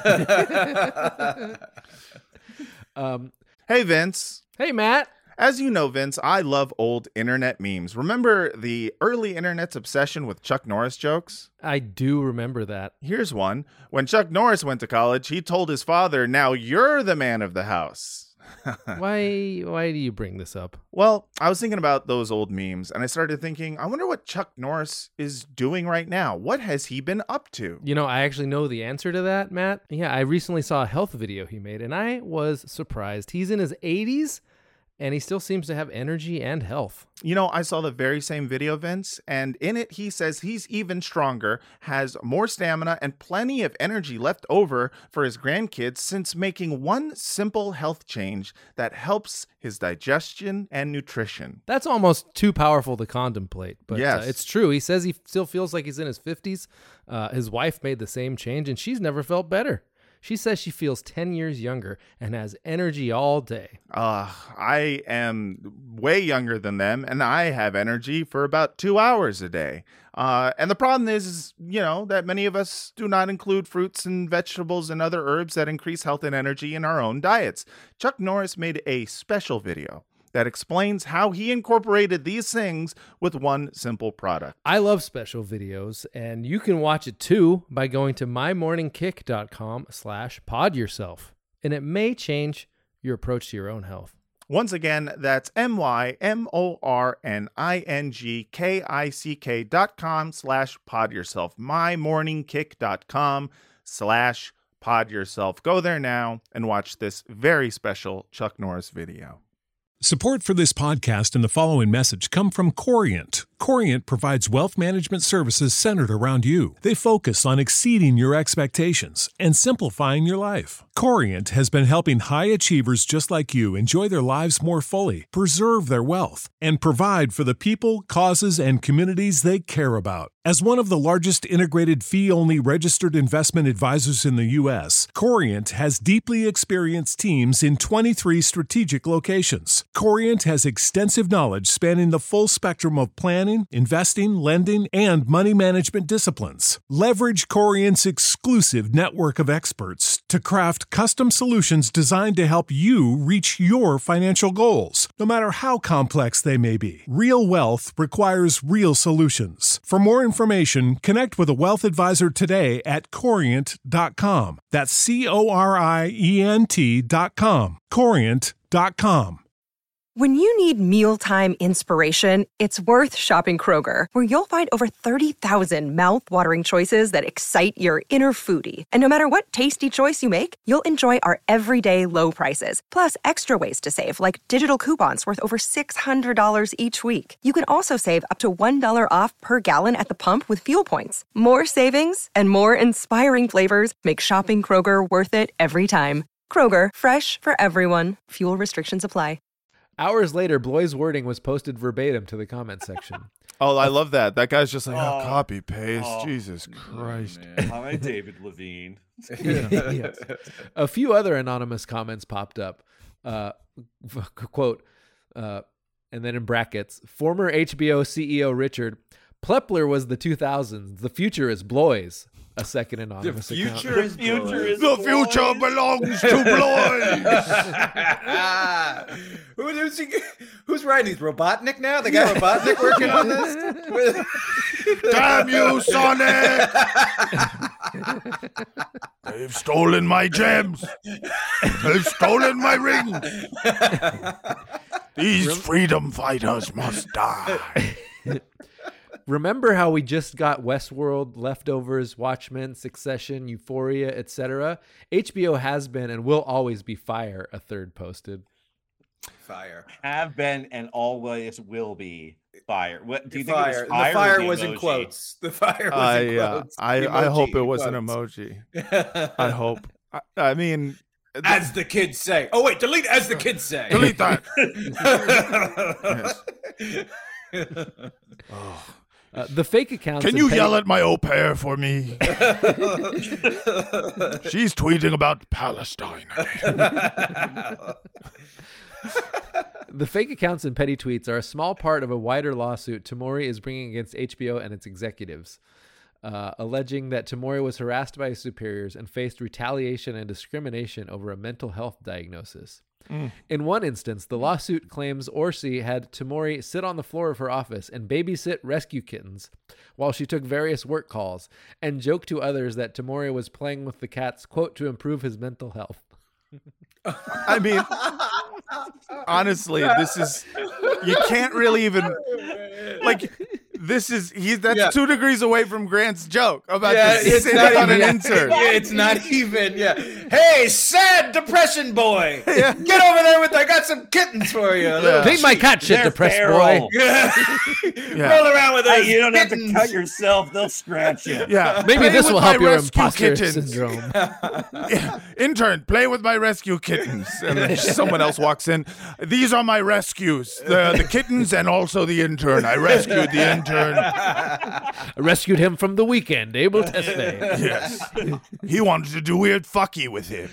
Um, Hey, Vince. hey, Matt. As you know, Vince, I love old internet memes. Remember the early internet's obsession with Chuck Norris jokes? I do remember that. Here's one. When Chuck Norris went to college, he told his father, now you're the man of the house. Why why do you bring this up? Well, I was thinking about those old memes, and I started thinking, I wonder what Chuck Norris is doing right now. What has he been up to? You know, I actually know the answer to that, Matt. Yeah, I recently saw a health video he made, and I was surprised. He's in his eighties, and he still seems to have energy and health. You know, I saw the very same video, Vince, and in it he says he's even stronger, has more stamina, and plenty of energy left over for his grandkids since making one simple health change that helps his digestion and nutrition. That's almost too powerful to contemplate, but Yes. uh, it's true. He says he still feels like he's in his fifties. Uh, his wife made the same change, and she's never felt better. She says she feels ten years younger and has energy all day. Uh, I am way younger than them, and I have energy for about two hours a day. Uh, and the problem is, is, you know, that many of us do not include fruits and vegetables and other herbs that increase health and energy in our own diets. Chuck Norris made a special video that explains how he incorporated these things with one simple product. I love special videos, and you can watch it too by going to mymorningkick.com slash pod yourself. And it may change your approach to your own health. Once again, that's M-Y-M-O-R-N-I-N-G-K-I-C-K dot com slash pod yourself. mymorningkick.com slash pod yourself. Go there now and watch this very special Chuck Norris video. Support for this podcast and the following message come from Corient. Corient provides wealth management services centered around you. They focus on exceeding your expectations and simplifying your life. Corient has been helping high achievers just like you enjoy their lives more fully, preserve their wealth, and provide for the people, causes, and communities they care about. As one of the largest integrated fee-only registered investment advisors in the U S, Corient has deeply experienced teams in twenty-three strategic locations. Corient has extensive knowledge spanning the full spectrum of planning, investing, lending, and money management disciplines. Leverage Corient's exclusive network of experts to craft custom solutions designed to help you reach your financial goals, no matter how complex they may be. Real wealth requires real solutions. For more information, connect with a wealth advisor today at corient dot com. That's C O R I E N T dot com. corient dot com. When you need mealtime inspiration, it's worth shopping Kroger, where you'll find over thirty thousand mouth-watering choices that excite your inner foodie. And no matter what tasty choice you make, you'll enjoy our everyday low prices, plus extra ways to save, like digital coupons worth over six hundred dollars each week. You can also save up to one dollar off per gallon at the pump with fuel points. More savings and more inspiring flavors make shopping Kroger worth it every time. Kroger, fresh for everyone. Fuel restrictions apply. Hours later, Bloy's wording was posted verbatim to the comment section. Oh, I love that. That guy's just like, oh, Oh, copy paste. oh, Jesus Christ. Hi, David Levine. Yes. A few other anonymous comments popped up. Uh, quote, uh, and then in brackets, former H B O C E O Richard, Plepler was the two thousands. The future is Bloy's. A second anonymous The future account. is The future Bloy's. is The future belongs to Bloy. Who, who's, he, who's writing these? Robotnik now? They got Robotnik working on this? Damn you, Sonic! They've stolen my gems. They've stolen my ring. These freedom fighters must die. Remember how we just got Westworld, Leftovers, Watchmen, Succession, Euphoria, et cetera? H B O has been and will always be fire, a third posted. Fire. Have been and always will be fire. What do you think Fire. it was fire? The fire or was in emoji? quote. The fire was I, in uh, quotes. I, The I hope emoji it in was an quotes. emoji. I hope. I, I mean, As the kids say. Oh, wait, delete as the kids say. delete that. Oh. Uh, the fake accounts. Can and you petty- yell at my au pair for me? She's tweeting about Palestine. The fake accounts and petty tweets are a small part of a wider lawsuit Tamori is bringing against H B O and its executives, uh, alleging that Tamori was harassed by his superiors and faced retaliation and discrimination over a mental health diagnosis. Mm. In one instance, the lawsuit claims Orsi had Tamori sit on the floor of her office and babysit rescue kittens while she took various work calls, and joke to others that Tamori was playing with the cats, quote, to improve his mental health. I mean, honestly, this is, you can't really even, like, this is, he's, that's Yeah. two degrees away from Grant's joke about Yeah, just it's sitting not on an even- intern. Yeah, it's not even. Yeah. Hey, sad depression boy. Yeah. Get over there with. I got some kittens for you. Yeah. Clean my cat shit, They're depressed feral. boy. Yeah. Yeah. Roll around with Hey, those you don't have to kittens. cut yourself; they'll scratch you. Yeah. Maybe Play this with will my help your rescue imposter kittens. syndrome. Yeah. Intern, play with my rescue kittens. And then someone else walks in. These are my rescues. The, the kittens and also the intern. I rescued the intern. I rescued him from the weekend, Abel Tesfaye. Yes. He wanted to do weird fucky with him.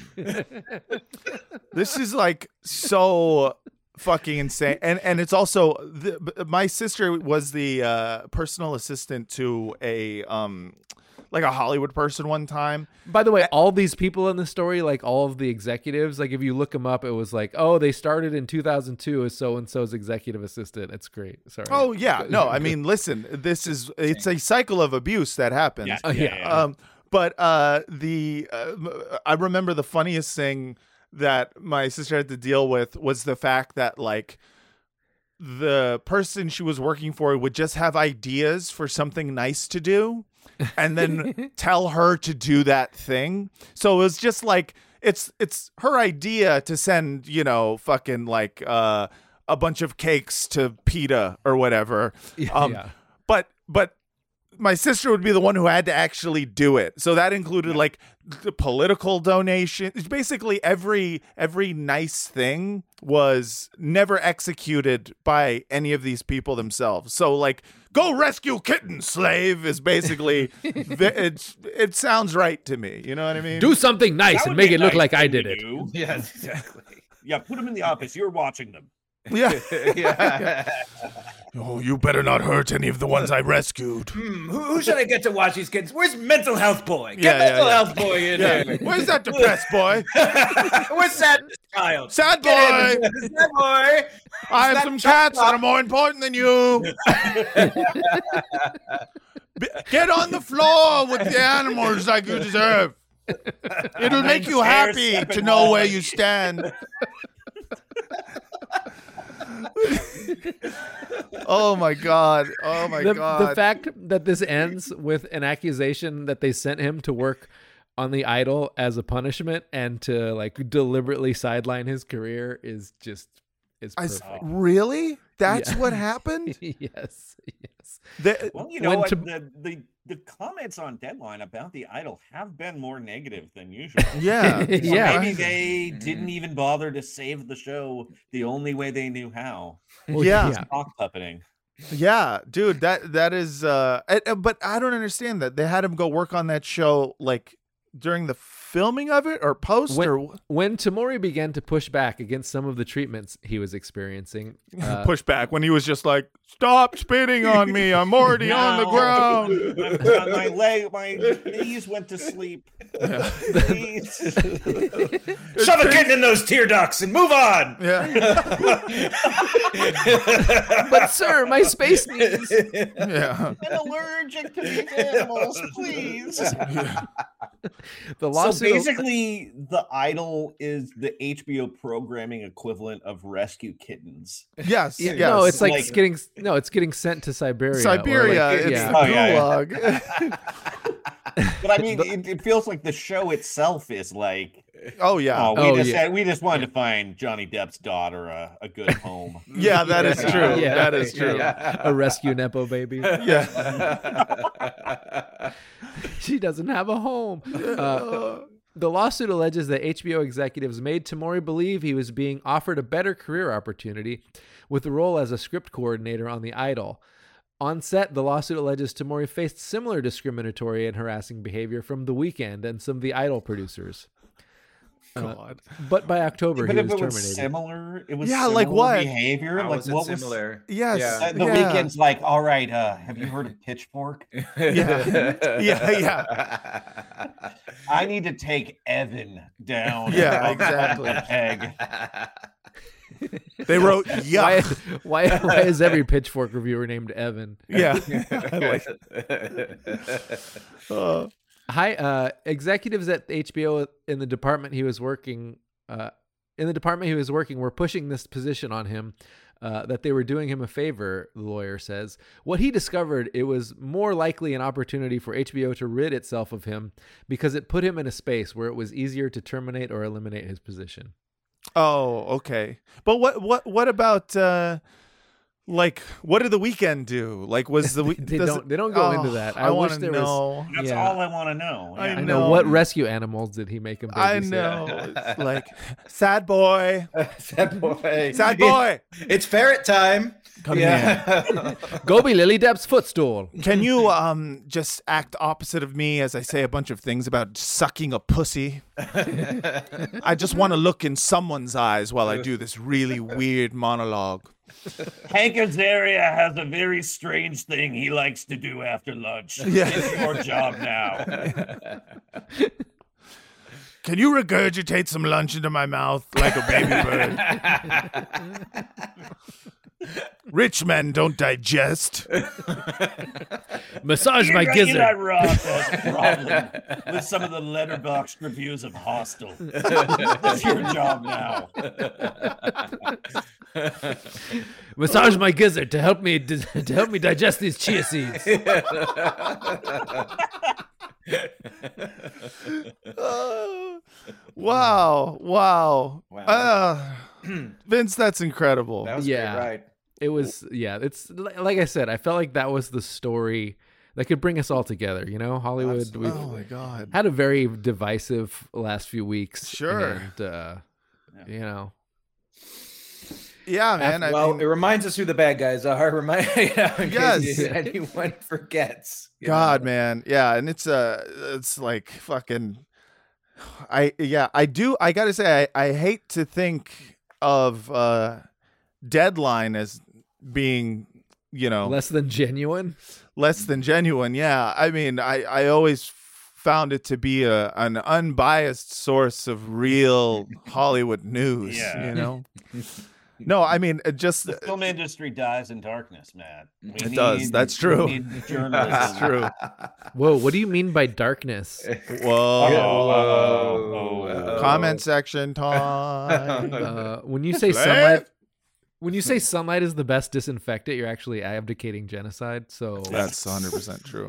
This is like so fucking insane. And and it's also the, my sister was the uh, personal assistant to a um like a Hollywood person one time. By the way, all these people in the story, like all of the executives, like if you look them up, it was like, oh, they started in two thousand two as so-and-so's executive assistant. It's great. Sorry. Oh yeah. No, I mean, listen, this is it's a cycle of abuse that happens. Yeah, Oh, yeah, yeah. yeah. Um, but uh, the uh, I remember the funniest thing that my sister had to deal with was the fact that like the person she was working for would just have ideas for something nice to do and then tell her to do that thing. So it was just like it's it's her idea to send, you know, fucking like uh a bunch of cakes to PETA or whatever. Um, yeah. But but my sister would be the one who had to actually do it. So that included like the political donations. Basically, every every nice thing was never executed by any of these people themselves. So like, go rescue kittens, slave is basically it's it sounds right to me. You know what I mean? Do something nice That and would make be it look nice like I thing did to it. do. Yes, exactly. Yeah, put them in the office. You're watching them. Yeah. Yeah. Oh, you better not hurt any of the ones I rescued. Hmm, who, who should I get to watch these kids? Where's mental health boy? Get Yeah, yeah, mental yeah. health boy in here. Where's that depressed boy? Where's sad child? Sad Get boy. in. Sad boy. I have Snap, some chop, cats that chop. are more important than you. B- Get on the floor with the animals like you deserve. It'll make you happy to know where you stand. Oh my god. Oh my the, god. the fact that this ends with an accusation that they sent him to work on the Idol as a punishment and to like deliberately sideline his career is just is I s- perfect. really? That's Yeah. what happened? yes, yes. The- Well, you know, When what, to- the, the the comments on Deadline about the Idol have been more negative than usual. yeah. So Yeah. maybe they didn't even bother to save the show the only way they knew how. Well, Yeah. Sock puppeting. Yeah, dude, that that is uh I- I- but I don't understand that. They had him go work on that show like during the filming of it or post When, or when Tamori began to push back against some of the treatments he was experiencing, uh, push back when he was just like, "Stop spitting on me. I'm already on the No. ground." I'm- my leg, my knees went to sleep. Please. Shove a kid in those tear ducts and move on. Yeah. but sir, my space needs. Yeah. I'm allergic to these animals, please. The So lawsuit. basically, the Idol is the H B O programming equivalent of Rescue Kittens. Yes. Yeah, yes. No, it's like, Like- it's getting no, it's getting sent to Siberia. or Siberia. like- it's yeah. the Oh, yeah, yeah. gulag. But I mean, it, it feels like the show itself is like, Oh yeah. oh, we Oh, just yeah. had, we just wanted to find Johnny Depp's daughter a, a good home. Yeah, that is true. Yeah. That is true. a rescue nepo baby. Yeah. She doesn't have a home. Uh, the lawsuit alleges that H B O executives made Tamori believe he was being offered a better career opportunity with the role as a script coordinator on The Idol. On set, the lawsuit alleges Tamori faced similar discriminatory and harassing behavior from The Weeknd and some of the Idol producers. God. But by October, But he if was it was terminated. similar, it was Yeah, like similar what? behavior? How like was it what similar? Yes. was Yeah. uh, the Yeah. Weeknd's like? All right, uh, have you heard of Pitchfork? Yeah. Yeah, yeah. I need to take Evan down. Yeah, a- exactly. a peg. They wrote why, yuck. why, why is every Pitchfork reviewer named Evan? Yeah. I like uh, Hi, uh, executives at H B O in the department he was working, uh, in the department he was working, were pushing this position on him, uh, that they were doing him a favor. The lawyer says what he discovered, it was more likely an opportunity for H B O to rid itself of him because it put him in a space where it was easier to terminate or eliminate his position. Oh, okay. But what what what about uh like what did the Weeknd do? Like was the we- They does don't- it- they don't go Oh, into that. I I, wish want to there was- know. That's Yeah. all I want to know. I Yeah. I know know. what rescue animals did he make him I babysit? know. It's like sad boy. Sad boy. Sad boy. It's ferret time. Come yeah. Go be Lily Depp's footstool. Can you um just act opposite of me as I say a bunch of things about sucking a pussy? I just want to look in someone's eyes while I do this really weird monologue. Hank Azaria has a very strange thing he likes to do after lunch. Yeah. It's your job now. Can you regurgitate some lunch into my mouth like a baby bird? Rich men don't digest. Massage my Eli gizzard. Roth has a problem with some of the letterbox reviews of Hostel. It's your job now. Massage my gizzard to help me to help me digest these chia seeds. Uh, wow, wow. Wow. Uh, Vince, that's incredible. That was Yeah. great, right? It was, yeah, it's like I said, I felt like that was the story that could bring us all together. You know, Hollywood, we Oh my god. had a very divisive last few weeks. Sure. And, uh, you know, Yeah, man. I well, mean, it reminds us who the bad guys are. Remind you know, in Yes. case anyone forgets. you God, know? man. Yeah, and it's uh it's like fucking I yeah, I do I got to say I I hate to think of uh Deadline as being, you know, less than genuine. less than genuine. Yeah. I mean, I I always found it to be a an unbiased source of real Hollywood news, Yeah. you know. No, I mean, it just The film industry dies in darkness, Matt. We It does. That's true. we need journalism. That's true. Whoa, what do you mean by darkness? Whoa. Oh, Uh-oh. Comment section time. Uh, when you say Flip. sunlight, when you say sunlight is the best disinfectant, you're actually advocating genocide. So That's one hundred percent true.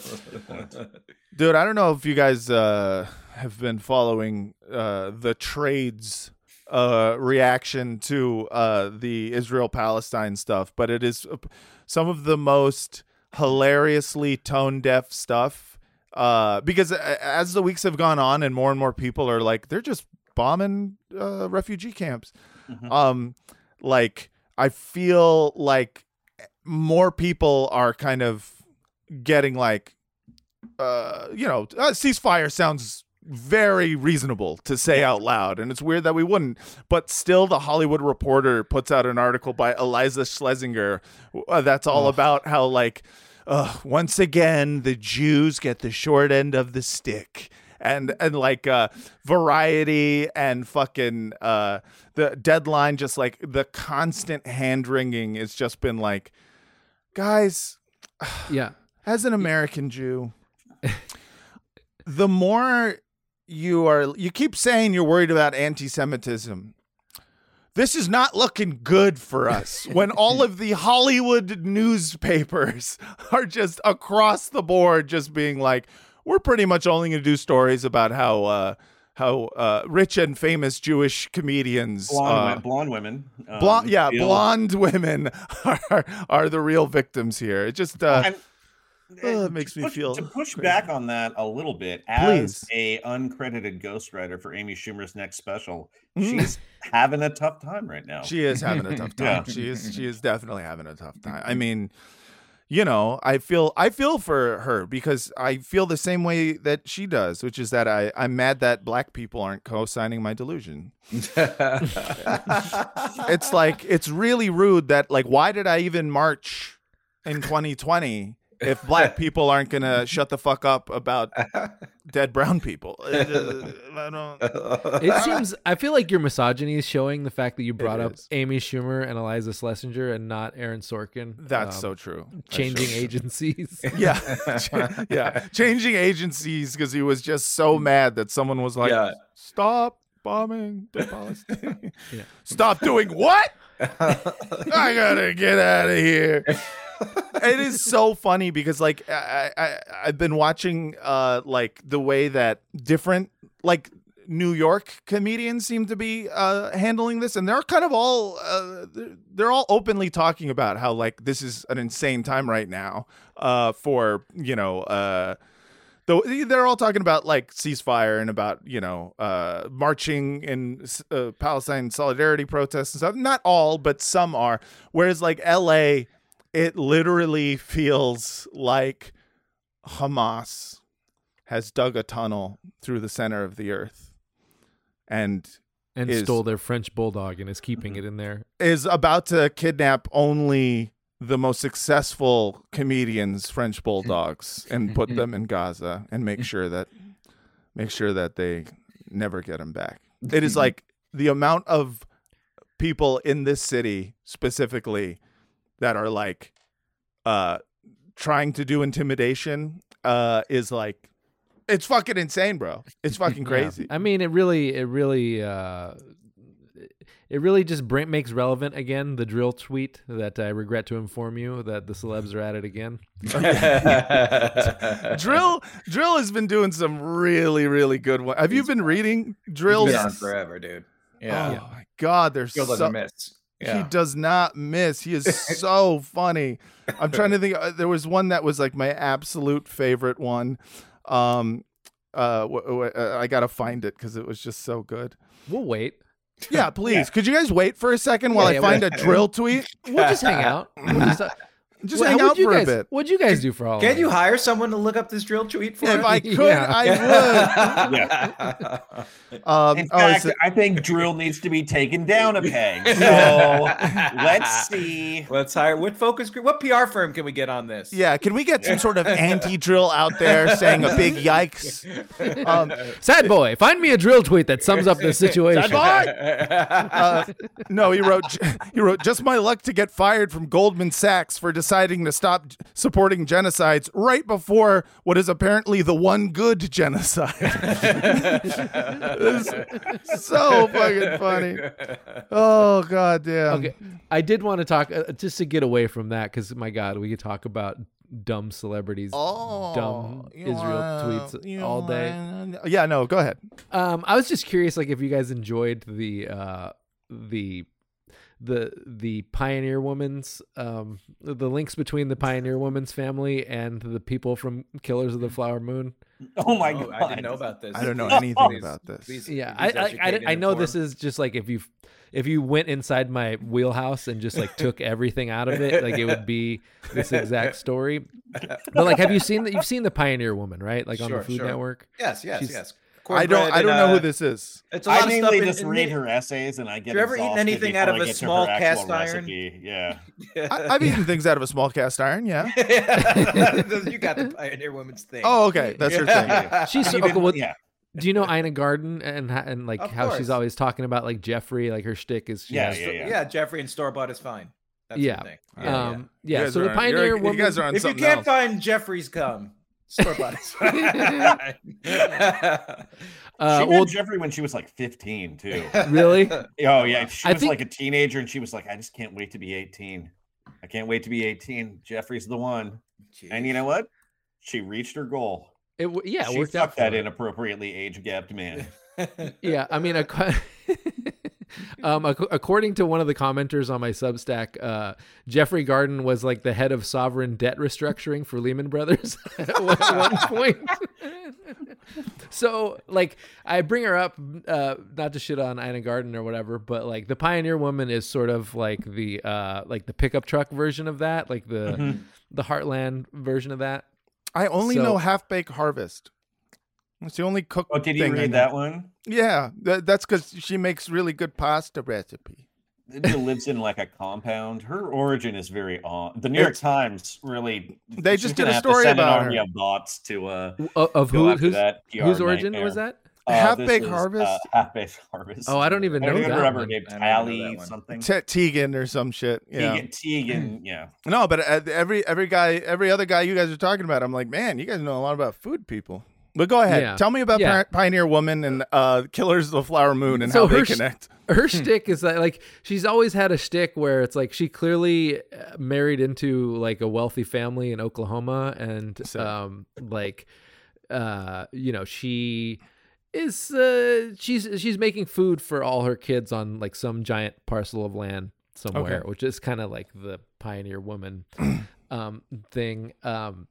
Dude, I don't know if you guys uh, have been following uh, the trades uh, reaction to uh, the Israel-Palestine stuff, but it is some of the most hilariously tone-deaf stuff. Uh, because as the weeks have gone on and more and more people are like, they're just bombing uh, refugee camps. Mhm. Um, like, I feel like more people are kind of getting like, uh, you know, uh, ceasefire sounds very reasonable to say out loud, and it's weird that we wouldn't. But still, the Hollywood Reporter puts out an article by Eliza Schlesinger uh, that's all Oh. about how, like, uh, once again, the Jews get the short end of the stick. And and like uh, Variety and fucking uh, the Deadline, just like the constant hand wringing, it's just been like, guys, yeah, as an American Jew, the more you are, you keep saying you're worried about anti-Semitism. This is not looking good for us when all of the Hollywood newspapers are just across the board just being like, we're pretty much only going to do stories about how uh, how uh, rich and famous Jewish comedians, Blonde, uh, blonde women. um, blonde, yeah, feel- blonde women are are the real victims here. It just uh, I'm- uh, to makes me push- feel to push crazy. back on that a little bit. As Please. a uncredited ghostwriter for Amy Schumer's next special, Mm. she's having a tough time right now. She is having a tough time. Yeah. She is she is definitely having a tough time. I mean, you know, I feel I feel for her because I feel the same way that she does, which is that I, I'm mad that black people aren't co-signing my delusion. It's like, it's really rude that, like, why did I even march in twenty twenty if black people aren't gonna shut the fuck up about dead brown people? Uh, I don't. it seems. I feel like your misogyny is showing the fact that you brought up is. Amy Schumer and Eliza Schlesinger and not Aaron Sorkin. That's um, so true. That's changing so true. agencies. Yeah, Ch- yeah, changing agencies because he was just so mad that someone was like, Yeah. "Stop bombing the Palestinians. Yeah. Stop doing what? I gotta get out of here." It is so funny because, like, I, I I've been watching uh like the way that different like New York comedians seem to be uh handling this, and they're kind of all uh they're, they're all openly talking about how, like, this is an insane time right now uh for, you know, uh though they're all talking about, like, ceasefire and about, you know, uh marching in uh, Palestine solidarity protests and stuff. Not all, but some are. Whereas, like, L A, it literally feels like Hamas has dug a tunnel through the center of the earth and And is- stole their French bulldog and is keeping it in there. is about to kidnap only the most successful comedians' French bulldogs and put them in Gaza and make sure that make sure that they never get them back. It is like the amount of people in this city specifically that are, like, uh trying to do intimidation uh is, like, it's fucking insane, bro. It's fucking crazy. Yeah. I mean, it really, it really, uh, it really just bring, makes relevant again the drill tweet that I regret to inform you that the celebs are at it again. Drill Drill has been doing some really, really good one. Have you been reading Drill's Been on forever, dude. Yeah. Oh my God, there's Drill so doesn't miss. Yeah. he does not miss. He is so funny. I'm trying to think. Uh, there was one that was like my absolute favorite one. Um, uh, w- w- uh I gotta find it because it was just so good. We'll wait. Yeah, please. Yeah. Could you guys wait for a second while Yeah, I yeah, find wait. a drill tweet? We'll just hang out. We'll just, uh, Just Well, hang what'd out you for guys, a bit. What'd you guys do for all? Can't you hire someone to look up this drill tweet for If you? I could, Yeah. I would. Yeah. Um, In oh, fact, is it- I think Drill needs to be taken down a peg. So let's see. Let's hire what focus group? What P R firm can we get on this? yeah, can we get some sort of anti-drill out there saying a big yikes? Um, Sad boy, find me a drill tweet that sums up this situation. uh, no, he wrote. He wrote, "Just my luck to get fired from Goldman Sachs for deciding to stop supporting genocides right before what is apparently the one good genocide." It's so fucking funny. Oh God damn. Okay, I did want to talk uh, just to get away from that because my God, we could talk about dumb celebrities, Oh, dumb you Israel wanna- tweets you all day. wanna- Yeah, no, go ahead. Um, I was just curious, like, if you guys enjoyed the uh, the the the Pioneer Woman's um, the links between the Pioneer Woman's family and the people from Killers of the Flower Moon. Oh my Oh, God. I didn't know about this. I don't know anything Please- about this. please- Yeah, please I I, I, educate I and know this inform. is just like if you if you went inside my wheelhouse and just like took everything out of it, like it would be this exact story. But like, have you seen that? You've seen the Pioneer Woman, right? Like on Sure, the Food sure. Network. Yes, yes, She's- yes. I don't. Cornbread I don't and, know uh, who this is. It's a lot I of stuff mainly in- just in read the- her essays and I get you ever eaten exhausted anything out before of I a get to small her cast actual iron? recipe. Yeah. I, I've eaten things out of a small cast iron. Yeah. You got the Pioneer Woman's thing. Oh, okay. That's your thing. She's so, Even- okay, well, yeah. do you know Ina Garden and ha- and like Of how she's course. always talking about like Jeffrey, like her shtick is she Yeah, has- yeah, yeah. yeah, Jeffrey and store bought is fine. That's yeah, the thing. um, You yeah. guys So are the on- Pioneer you're- Woman. You guys are on If you something can't else. find Jeffrey's cum, store bought is fine. uh, she well, met Jeffrey when she was like fifteen too. really? Oh yeah, she I was think- like a teenager, and she was like, "I just can't wait to be eighteen. I can't wait to be eighteen. Jeffrey's the one." And you know what? She reached her goal. It w- yeah, it she worked out fucked for that her. inappropriately age-gapped man. Yeah, I mean, ac- um, ac- according to one of the commenters on my Substack, uh, Jeffrey Garden was like the head of sovereign debt restructuring for Lehman Brothers at one one point. So, like, I bring her up, uh, not to shit on Ina Garden or whatever, but like the Pioneer Woman is sort of like the uh, like the pickup truck version of that, like the Mhm. the Heartland version of that. I only So- know Half Baked Harvest. It's the only cook. Oh, did you thing I read know. that one? Yeah, that, that's because she makes really good pasta recipe. She lives in like a compound. Her origin is very odd. The New York It's- Times really. They she's just did gonna a have to story send about an army her. of bots to uh Of, of go who, after whose that P R whose origin nightmare. was that? Uh, Half this Baked is, Harvest? Uh, Half Baked Harvest. Oh, I don't even I know don't even that remember one. her name. I don't know Tally that one. something. Te- Tegan or some shit. Yeah. Tegan, Tegan, yeah. No, but uh, every every guy, every other guy you guys are talking about, I'm like, man, you guys know a lot about food people. But go ahead, Yeah. tell me about Yeah. Pi- Pioneer Woman and uh, Killers of the Flower Moon and So how they her sh- connect. Her shtick is that like she's always had a shtick where it's like she clearly uh, married into like a wealthy family in Oklahoma, and Sick. um like uh you know she is uh she's she's making food for all her kids on like some giant parcel of land somewhere, Okay. which is kind of like the Pioneer Woman um thing. Um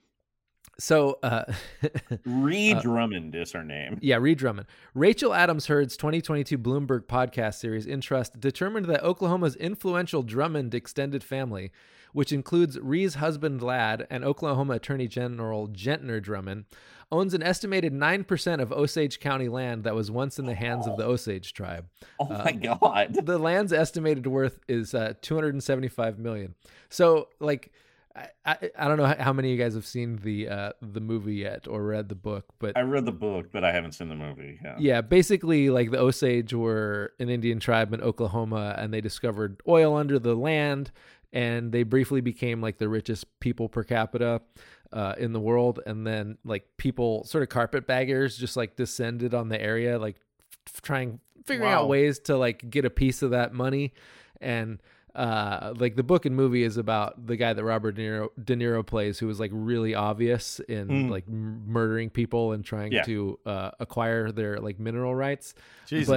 so uh Ree Uh, Drummond is her name. Yeah, Reed Drummond. Rachel Adams Heard's twenty twenty-two Bloomberg podcast series, Intrust, determined that Oklahoma's influential Drummond extended family, which includes Ree's husband Ladd and Oklahoma Attorney General Gentner Drummond, owns an estimated nine percent of Osage County land that was once in the hands of the Osage tribe. Oh my god. The land's estimated worth is uh, two hundred seventy-five million dollars. So, like, I, I, I don't know how many of you guys have seen the uh, the movie yet or read the book, but I read the book, but I haven't seen the movie. Yeah. yeah, basically, like the Osage were an Indian tribe in Oklahoma, and they discovered oil under the land, and they briefly became like the richest people per capita uh, in the world. And then like people, sort of carpetbaggers, just like descended on the area, like f- trying figuring Wow. out ways to like get a piece of that money. And uh, like the book and movie is about the guy that Robert De Niro, De Niro plays, who was like really obvious in Mm. like m- murdering people and trying Yeah. to uh, acquire their like mineral rights. Jesus. But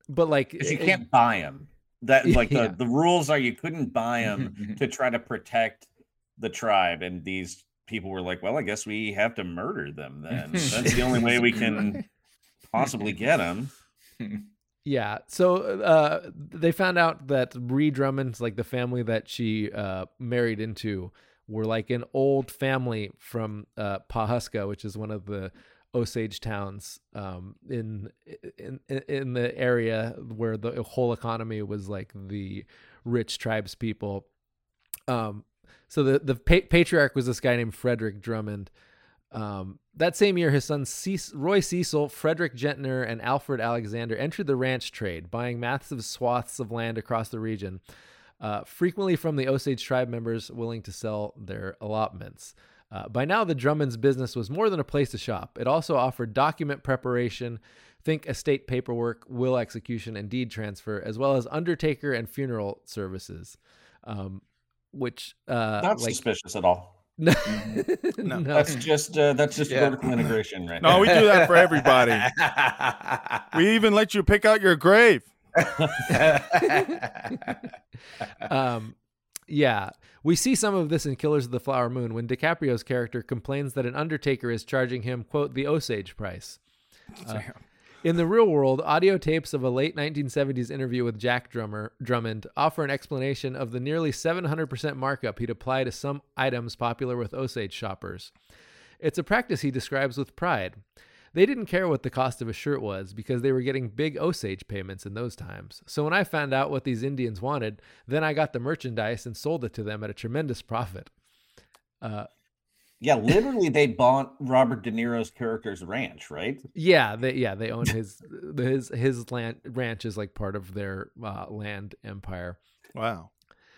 but like Because you it- can't buy them. That like Yeah. the, the rules are you couldn't buy them to try to protect the tribe, and these people were like, well, I guess we have to murder them then. That's the only way we can possibly get them. Yeah. So uh, they found out that Ree Drummond's, like the family that she uh, married into, were like an old family from uh, Pawhuska, which is one of the Osage towns um, in, in in the area where the whole economy was like the rich tribes people. Um, so the the pa- patriarch was this guy named Frederick Drummond. Um, that same year, his sons Ce- Roy Cecil, Frederick Gentner, and Alfred Alexander entered the ranch trade, buying massive swaths of land across the region, uh, frequently from the Osage tribe members willing to sell their allotments. Uh, by now, the Drummond's business was more than a place to shop. It also offered document preparation, think estate paperwork, will execution, and deed transfer, as well as undertaker and funeral services, um, which uh, Not like suspicious at all. no, No. no. That's just uh, that's just Yeah. vertical integration, right? No, now. we do that for everybody. We even let you pick out your grave. um, yeah, we see some of this in Killers of the Flower Moon when DiCaprio's character complains that an undertaker is charging him, quote, the Osage price. Uh, in the real world, audio tapes of a late nineteen seventies interview with Jack Drummer, Drummond offer an explanation of the nearly seven hundred percent markup he'd apply to some items popular with Osage shoppers. It's a practice he describes with pride. They didn't care what the cost of a shirt was because they were getting big Osage payments in those times. So when I found out what these Indians wanted, then I got the merchandise and sold it to them at a tremendous profit. Uh, Yeah, literally, they bought Robert De Niro's character's ranch, right? yeah, they, yeah, they own his his his land ranch is like part of their uh, land empire. Wow.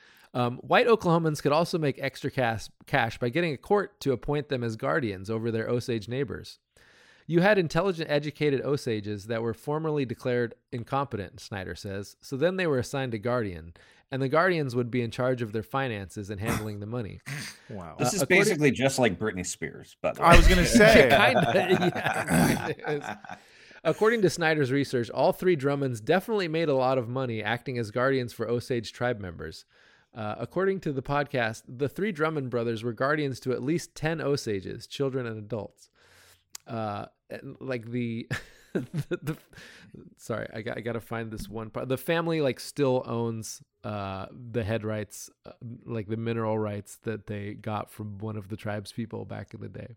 Um, white Oklahomans could also make extra cash, cash by getting a court to appoint them as guardians over their Osage neighbors. You had intelligent, educated Osages that were formerly declared incompetent, Snyder says, so then they were assigned a guardian, and the guardians would be in charge of their finances and handling the money. Wow. This Uh, is according- basically just like Britney Spears, by the way. I was gonna say. kind of, yeah. It is. According to Snyder's research, all three Drummonds definitely made a lot of money acting as guardians for Osage tribe members. Uh, according to the podcast, the three Drummond brothers were guardians to at least ten Osages, children and adults. Uh, and like the, the, the sorry, I got I got to find this one part. The family like still owns uh the head rights, uh, like the mineral rights that they got from one of the tribes people back in the day.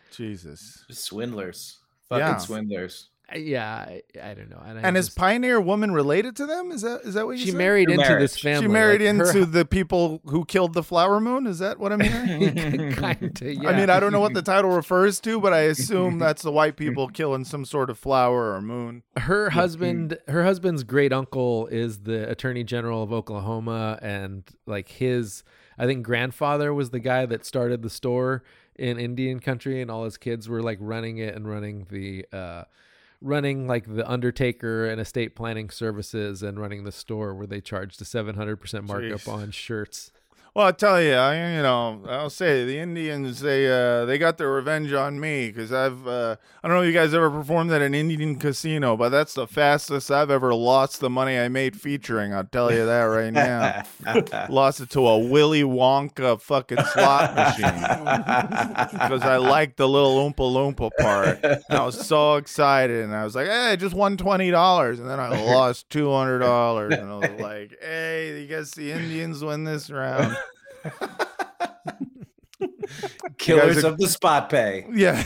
Jesus. Swindlers. Fucking Yeah. swindlers. Uh, Yeah, I, I don't know. And, I And is just- Pioneer Woman related to them? Is that is that what you she said? married Through into this marriage. family? She married like, her- into the people who killed the Flower Moon? Is that what I'm hearing? Kinda, yeah. I mean, I don't know what the title refers to, but I assume that's the white people killing some sort of flower or moon. her husband, her husband's great uncle is the Attorney General of Oklahoma, and like his, I think grandfather was the guy that started the store in Indian country, and all his kids were like running it and running the, uh, running like the undertaker and estate planning services, and running the store where they charged a seven hundred percent markup Jeez. on shirts. Well, I'll tell you, I, you know, I'll say the Indians, they uh, they got their revenge on me because I've, uh, I don't know if you guys ever performed at an Indian casino, but that's the fastest I've ever lost the money I made featuring. I'll tell you that right now. Lost it to a Willy Wonka fucking slot machine because I liked the little Oompa Loompa part. And I was so excited, and I was like, hey, I just won twenty dollars, and then I lost two hundred dollars, and I was like, hey, you guess the Indians win this round. Killers guys are- of the spot pay. Yeah.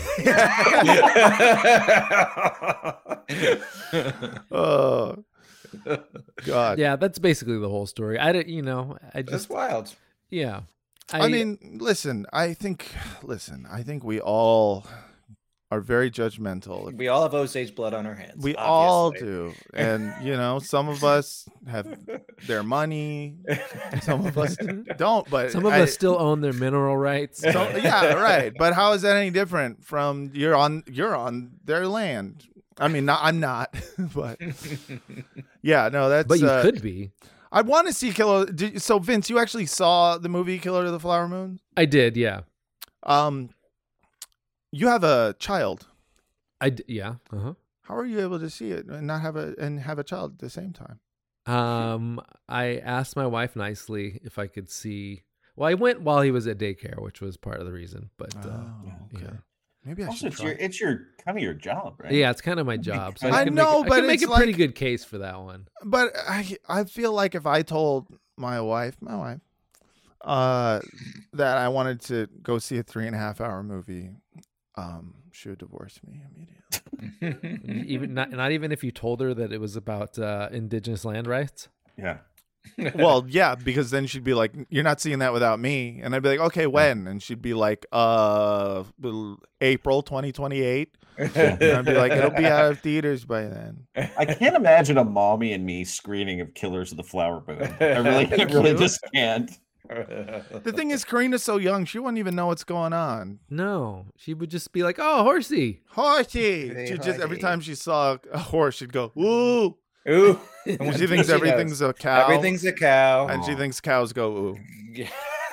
Oh, God. Yeah, that's basically the whole story. I don't, you know, I That's just, wild. yeah. I mean, listen, I think, listen, I think we all are very judgmental. We all have Osage blood on our hands. We all obviously. do. And, you know, some of us have their money, some of us don't. But some of I- us still own their mineral rights. So, yeah, right. But how is that any different from you're on you're on their land? I mean, not, I'm not, but yeah, no, that's. But you uh, could be. I want to see Killer. Did, so, Vince, you actually saw the movie Killer of the Flower Moon? I did, yeah. Um, you have a child. I d- yeah. Uh huh. How are you able to see it and not have a and have a child at the same time? Um, I asked my wife nicely if I could see. Well, I went while he was at daycare, which was part of the reason. But uh, Oh, okay. yeah. Maybe I Also, should it's try. your it's your kind of your job, right? Yeah, it's kind of my job. So I, I can know, make, but I can make it's a pretty like- good case for that one. But I I feel like if I told my wife, my wife, uh, that I wanted to go see a three and a half hour movie, um, she would divorce me immediately. Even not, not even if you told her that it was about uh, indigenous land rights. Yeah. Well, yeah, because then she'd be like, "You're not seeing that without me," and I'd be like, "Okay, when?" And she'd be like, "Uh, April twenty twenty-eight." And I'd be like, "It'll be out of theaters by then." I can't imagine a mommy and me screening of Killers of the Flower Moon. I really, I really just can't. The thing is, Karina's so young; she wouldn't even know what's going on. No, she would just be like, "Oh, horsey." Horsey. Hey, She just every horsey. time she saw a horse, she'd go, "Ooh." Ooh. And she thinks everything's a cow. Everything's a cow. and she thinks cows go ooh. Yeah.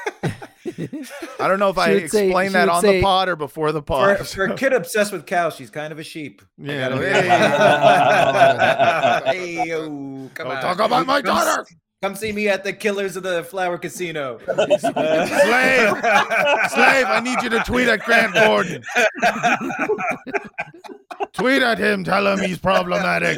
I don't know if She I would say- explained she that would on say- the pod or before the For, pod. for a kid obsessed with cows, she's kind of a sheep. I Yeah, gotta be- hey. Hey, yo, come Don't on. talk about my Come s- daughter. Come see me at the Killers of the Flower Casino. Slave, slave, I need you to tweet at Grant Gordon. Tweet at him, tell him he's problematic.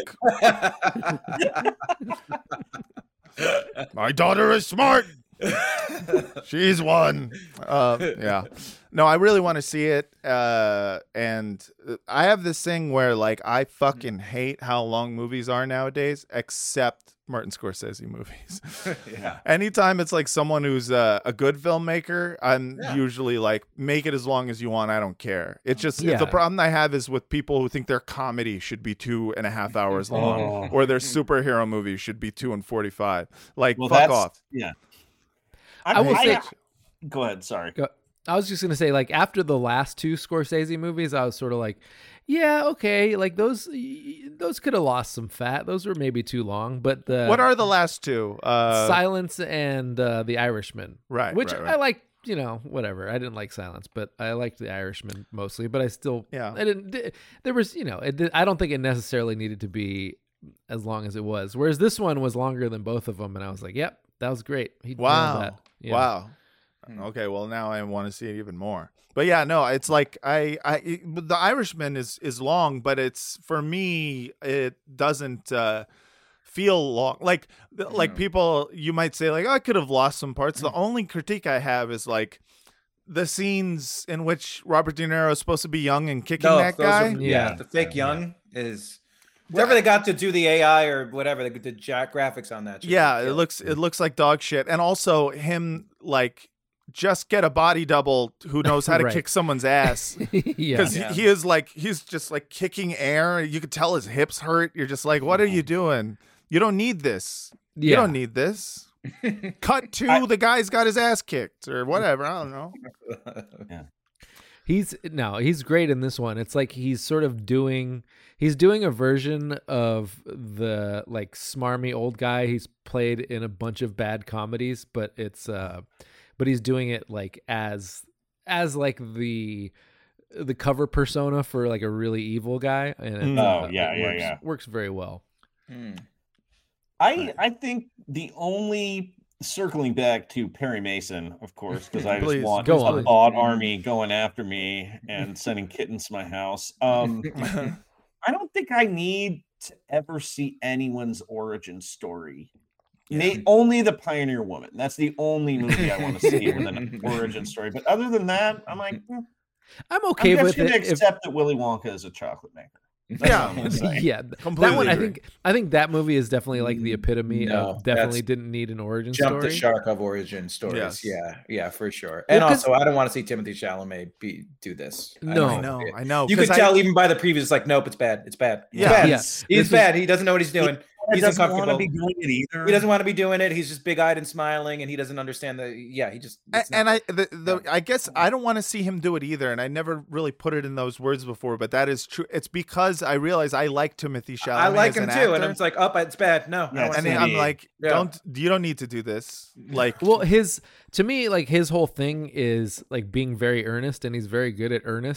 My daughter is smart. She's one. Uh, yeah. No, I really want to see it. Uh, and I have this thing where, like, I fucking hate how long movies are nowadays, except Martin Scorsese movies. Yeah. Anytime it's like someone who's uh, a good filmmaker, I'm Yeah. usually like, make it as long as you want. I don't care. It's just Yeah. the problem I have is with people who think their comedy should be two and a half hours long, Oh. or their superhero movie should be two and forty-five. Like, Well, fuck that's off. yeah. I will say- Go ahead. Sorry. Go- I was just gonna say, like, after the last two Scorsese movies, I was sort of like, yeah, okay, like those those could have lost some fat. Those were maybe too long, but the What are the last two? Uh, Silence and uh, The Irishman, Right, Which right, right. I like. You know, whatever. I didn't like Silence, but I liked The Irishman mostly. But I still, Yeah. I didn't. There was, you know, it did, I don't think it necessarily needed to be as long as it was. Whereas this one was longer than both of them, and I was like, yep, that was great. He nailed Wow. that. Yeah. Wow. Okay, well now I want to see it even more. But yeah, no, it's like I, I, it- the Irishman is is long, but it's for me it doesn't uh, feel long. Like like people, you might say like, oh, I could have lost some parts. The only critique I have is like the scenes in which Robert De Niro is supposed to be young and kicking No, that those guy. are- yeah, Yeah. the fake young is whatever they got to do the A I or whatever the, the jack graphics on that. shit Yeah, was it killed. looks it looks like dog shit, and also him like just get a body double who knows how to Right. kick someone's ass. yeah. Because Yeah. he, he is like he's just like kicking air. You could tell his hips hurt. You're just like, what are you doing? You don't need this. You Yeah. don't need this. Cut to the guy's got his ass kicked or whatever. I don't know. He's no, he's great in this one. It's like he's sort of doing he's doing a version of the like smarmy old guy he's played in a bunch of bad comedies, but it's uh but he's doing it like as as like the the cover persona for like a really evil guy, and it, Oh, uh, yeah, it yeah, works, yeah. works very well. Hmm. I I think the only circling back to Perry Mason, of course, because I just Please, want go a on. bot army going after me and sending kittens to my house. Um, I don't think I need to ever see anyone's origin story. May, only the Pioneer Woman. That's the only movie I want to see with an origin story. But other than that, I'm like, eh, I'm okay I'm with just going it. to if- accept that Willy Wonka is a chocolate maker. That's Yeah. what I'm gonna say. yeah, th- that Completely one I agree. think I think that movie is definitely like the epitome No, of definitely that's- didn't need an origin Jump story. the shark of origin stories. Yes. Yeah, yeah, for sure. Well, And 'cause- also, I don't want to see Timothy Chalamet be do this. I No. don't I wanna know. see it. I know. You could 'cause I- tell even by the previews, like, nope, it's bad. It's bad. It's Yeah. bad. Yeah. He's This is- bad. He doesn't know what he's doing. He He's doesn't want uncomfortable. to be doing it either. He doesn't want to be doing it. He's just big eyed and smiling, and he doesn't understand the. Yeah, he just. A- it's not- and I, the, the, I guess I don't want to see him do it either, and I never really put it in those words before, but that is true. It's because I realize I like Timothy Chalamet. I like as him an too, and actor, it's like, oh, it's bad. No, I don't Yeah, wanna and see it's it. I'm me. like, Yeah. don't you don't need to do this. Like, Well, his to me, like his whole thing is like being very earnest, and he's very good at earnest.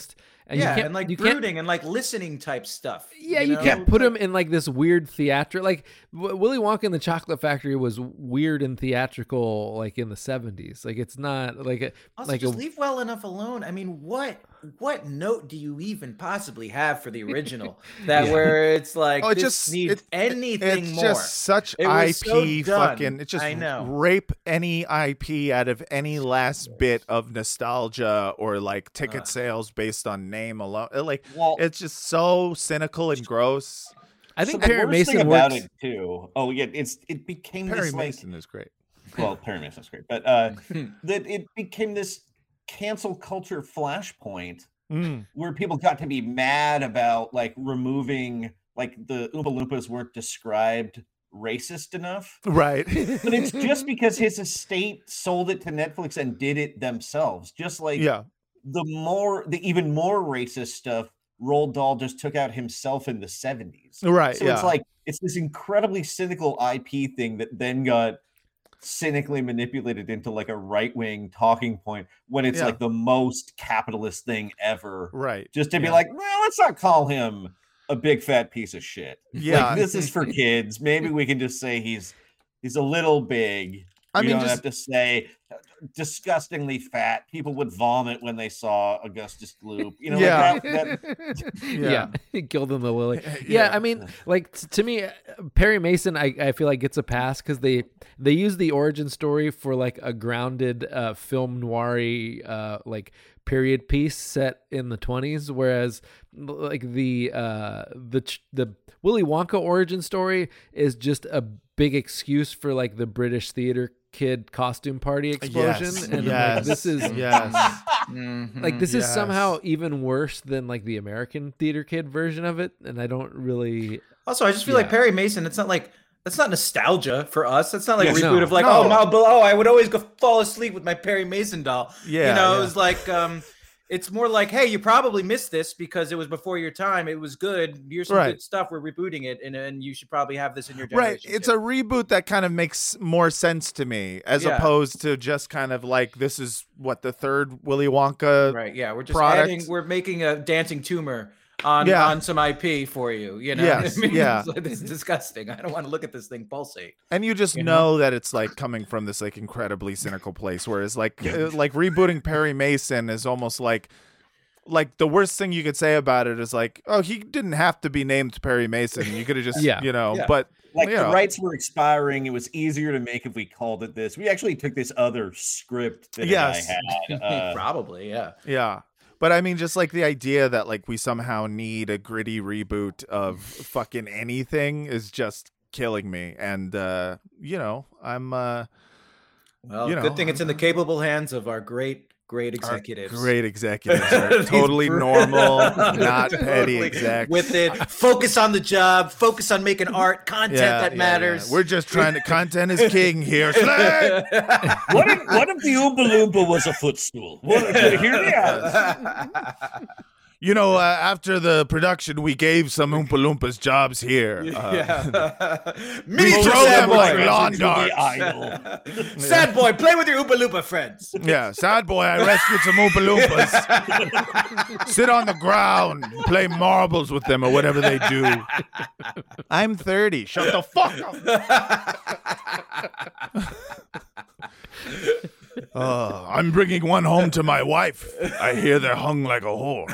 And yeah, you can't, and like you can't, brooding and like listening type stuff. yeah, you, know? can't put him in like this weird theatrical. Like w- Willy Wonka and the Chocolate Factory was weird and theatrical, like in the seventies. Like it's not like a, Also, like just a, leave well enough alone. I mean, what what note do you even possibly have for the original that Yeah. where it's like Oh, it this just needs it, anything it's more? just such It I was P so done. fucking. It's just I know. rape any I P out of any last bit of nostalgia or like ticket Ugh. sales based on name alone. Like Well, it's just so cynical and gross. I think so Perry the worst Mason thing about works. it too. Oh yeah, it's it became Perry this like Mason is great. well, Perry Mason's great, but uh, that it became this cancel culture flashpoint Mm. where people got to be mad about like removing like the Oompa Loompas weren't described racist enough. Right. But it's just because his estate sold it to Netflix and did it themselves. Just like Yeah. the more the even more racist stuff, Roald Dahl just took out himself in the seventies. Right. So yeah. it's like it's this incredibly cynical I P thing that then got cynically manipulated into like a right-wing talking point when it's Yeah. like the most capitalist thing ever. right. Just to be Yeah. like, well, let's not call him a big fat piece of shit. Yeah. Like, this is for kids. Maybe we can just say he's he's a little big. I We mean, don't just have to say uh, disgustingly fat. People would vomit when they saw Augustus Gloop. You know, Yeah. like that, that, yeah, he killed in the lily. Yeah, Yeah. I mean, like t- to me, uh, Perry Mason, I, I feel like gets a pass because they they use the origin story for like a grounded uh, film noir uh, like period piece set in the twenties, whereas like the uh, the ch- the Willy Wonka origin story is just a big excuse for like the British theater kid costume party explosion, Yes. and I'm yes. like, this is yes. Mhm. like this is Yes. somehow even worse than like the American theater kid version of it, and I don't really. Also, I just feel Yeah. like Perry Mason. It's not like that's not nostalgia for us. That's not like Yeah, a reboot no. of like, No. oh, Mal, oh, I would always go fall asleep with my Perry Mason doll. Yeah, you know, yeah. it was like, um, it's more like, hey, you probably missed this because it was before your time. It was good. Here's some Right. good stuff. We're rebooting it, and and you should probably have this in your Right. generation. It's too. a reboot that kind of makes more sense to me as Yeah. opposed to just kind of like this is what the third Willy Wonka. right. Yeah, we're just product. adding. We're making a dancing tumor on Yeah. on some I P for you. You know, Yes, I mean, yeah. it's, like, this is disgusting. I don't want to look at this thing pulsate. And you just You know that it's like coming from this like incredibly cynical place. Whereas like uh, like rebooting Perry Mason is almost like like the worst thing you could say about it is like, oh, he didn't have to be named Perry Mason. You could have just Yeah. you know, Yeah. but like you the know. rights were expiring. It was easier to make if we called it this. We actually took this other script that Yes. I had. Uh, Probably, yeah. Yeah. But I mean, just like the idea that like we somehow need a gritty reboot of fucking anything is just killing me. And, uh, you know, I'm uh, Well, You know, good thing it's in the capable hands of our great, great executives. great executives are totally normal, not petty Totally execs. With it, focus on the job, focus on making art, content Yeah, that yeah, matters. yeah. We're just trying to, content is king here. Slay! what if what if the Oompa Loompa was a footstool? What, hear me out. You know, uh, after the production, we gave some Oompa Loompas jobs here. Uh, yeah. We Miniature throw sad them boy. like lawn Into the darts. idol. Sad boy, play with your Oompa Loompa friends. Yeah, sad boy, I rescued some Oompa Loompas. Sit on the ground, play marbles with them or whatever they do. I'm thirty. Shut the fuck up. Uh, I'm bringing one home to my wife. I hear they're hung like a horse.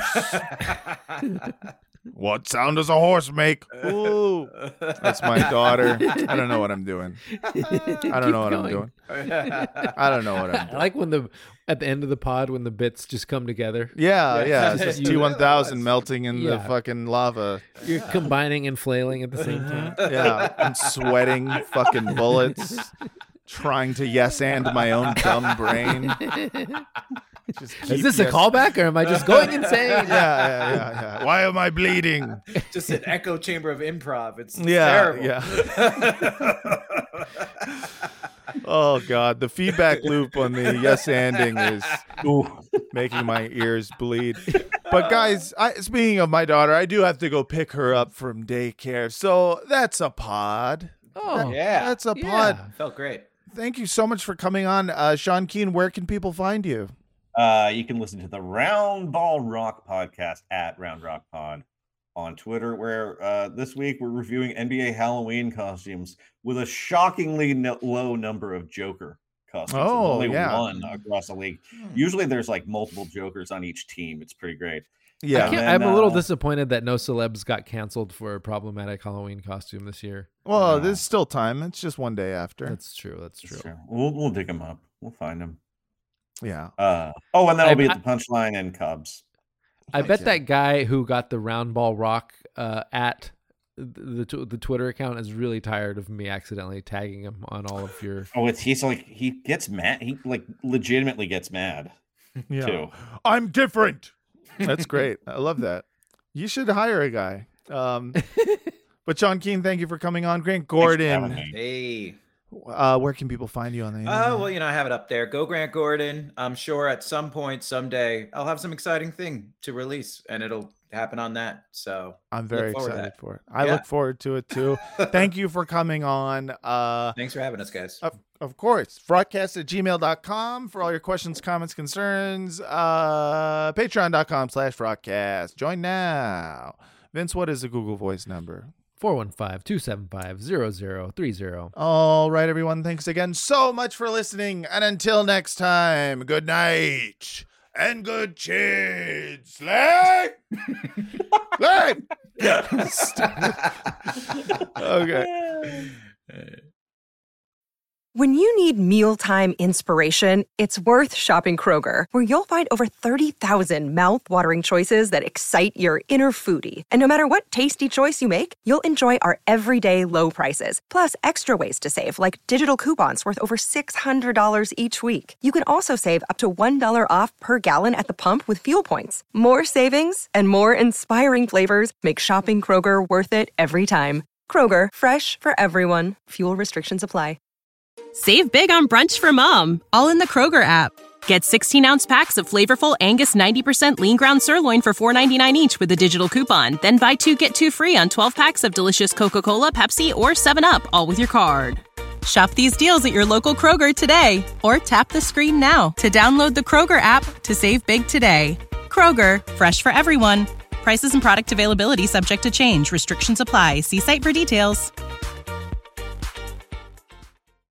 What sound does a horse make? Ooh. That's my daughter. I don't know what I'm doing. I don't know what I'm doing. I don't know what I'm I doing. like when the at the end of the pod when the bits just come together. Yeah, yeah. It's just You- T one thousand melting in the Yeah. fucking lava. You're combining and flailing at the same time. Yeah, I'm sweating fucking bullets, trying to yes and my own dumb brain. Just Is keep this a yes- callback, or am I just going insane? Yeah, yeah, yeah, yeah. Why am I bleeding? Just an echo chamber of improv. It's Yeah, terrible. yeah. Oh God, the feedback loop on the yes anding is ooh, making my ears bleed. But guys, I, speaking of my daughter, I do have to go pick her up from daycare, so that's a pod. Oh, Yeah. That's a yeah. pod. Felt great. Thank you so much for coming on, uh, Sean Keen. Where can people find you? Uh, you can listen to the Round Ball Rock podcast at Round Rock Pod on Twitter, where uh, this week we're reviewing N B A Halloween costumes with a shockingly no- low number of Joker costumes. Oh, only yeah. one across the league. Usually there's like multiple Jokers on each team. It's pretty great. Yeah. I can't, And I'm a little uh, disappointed that no celebs got canceled for a problematic Halloween costume this year. Well, No. there's still time. It's just one day after. That's true. That's true. It's true. We'll we'll dig them up. We'll find them. Yeah. Uh, oh, and that'll I- be I- at the Punchline and Cubs. I bet that guy who got the round ball rock uh, at the the, the Twitter account is really tired of me accidentally tagging him on all of your. Oh, it's he's like he gets mad. He like legitimately gets mad Yeah. too. I'm different. That's great. I love that. You should hire a guy. Um, but Sean Keane, thank you for coming on. Grant Thanks for having Gordon, me. Hey. uh, where can people find you on the internet? Oh, well, you know, I have it up there. Go Grant Gordon. I'm sure at some point, someday, I'll have some exciting thing to release, and it'll happen on that. So I'm very look forward to excited that. for it. I Yeah. look forward to it too. Thank you for coming on. Uh, Thanks for having us, guys. Of, of course. Broadcast at gmail dot com for all your questions, comments, concerns. Uh, Patreon.com slash broadcast. Join now. Vince, what is the Google Voice number? four one five, two seven five, zero zero three zero. All right, everyone. Thanks again so much for listening. And until next time, good night and good cheers. Slay! Slay! Okay. When you need mealtime inspiration, it's worth shopping Kroger, where you'll find over thirty thousand mouth-watering choices that excite your inner foodie. And no matter what tasty choice you make, you'll enjoy our everyday low prices, plus extra ways to save, like digital coupons worth over six hundred dollars each week. You can also save up to one dollar off per gallon at the pump with fuel points. More savings and more inspiring flavors make shopping Kroger worth it every time. Kroger, fresh for everyone. Fuel restrictions apply. Save big on brunch for mom, all in the Kroger app. Get sixteen-ounce packs of flavorful Angus ninety percent lean ground sirloin for four ninety-nine each with a digital coupon. Then buy two, get two free on twelve packs of delicious Coca-Cola, Pepsi, or seven up, all with your card. Shop these deals at your local Kroger today, or tap the screen now to download the Kroger app to save big today. Kroger, fresh for everyone. Prices and product availability subject to change. Restrictions apply. See site for details.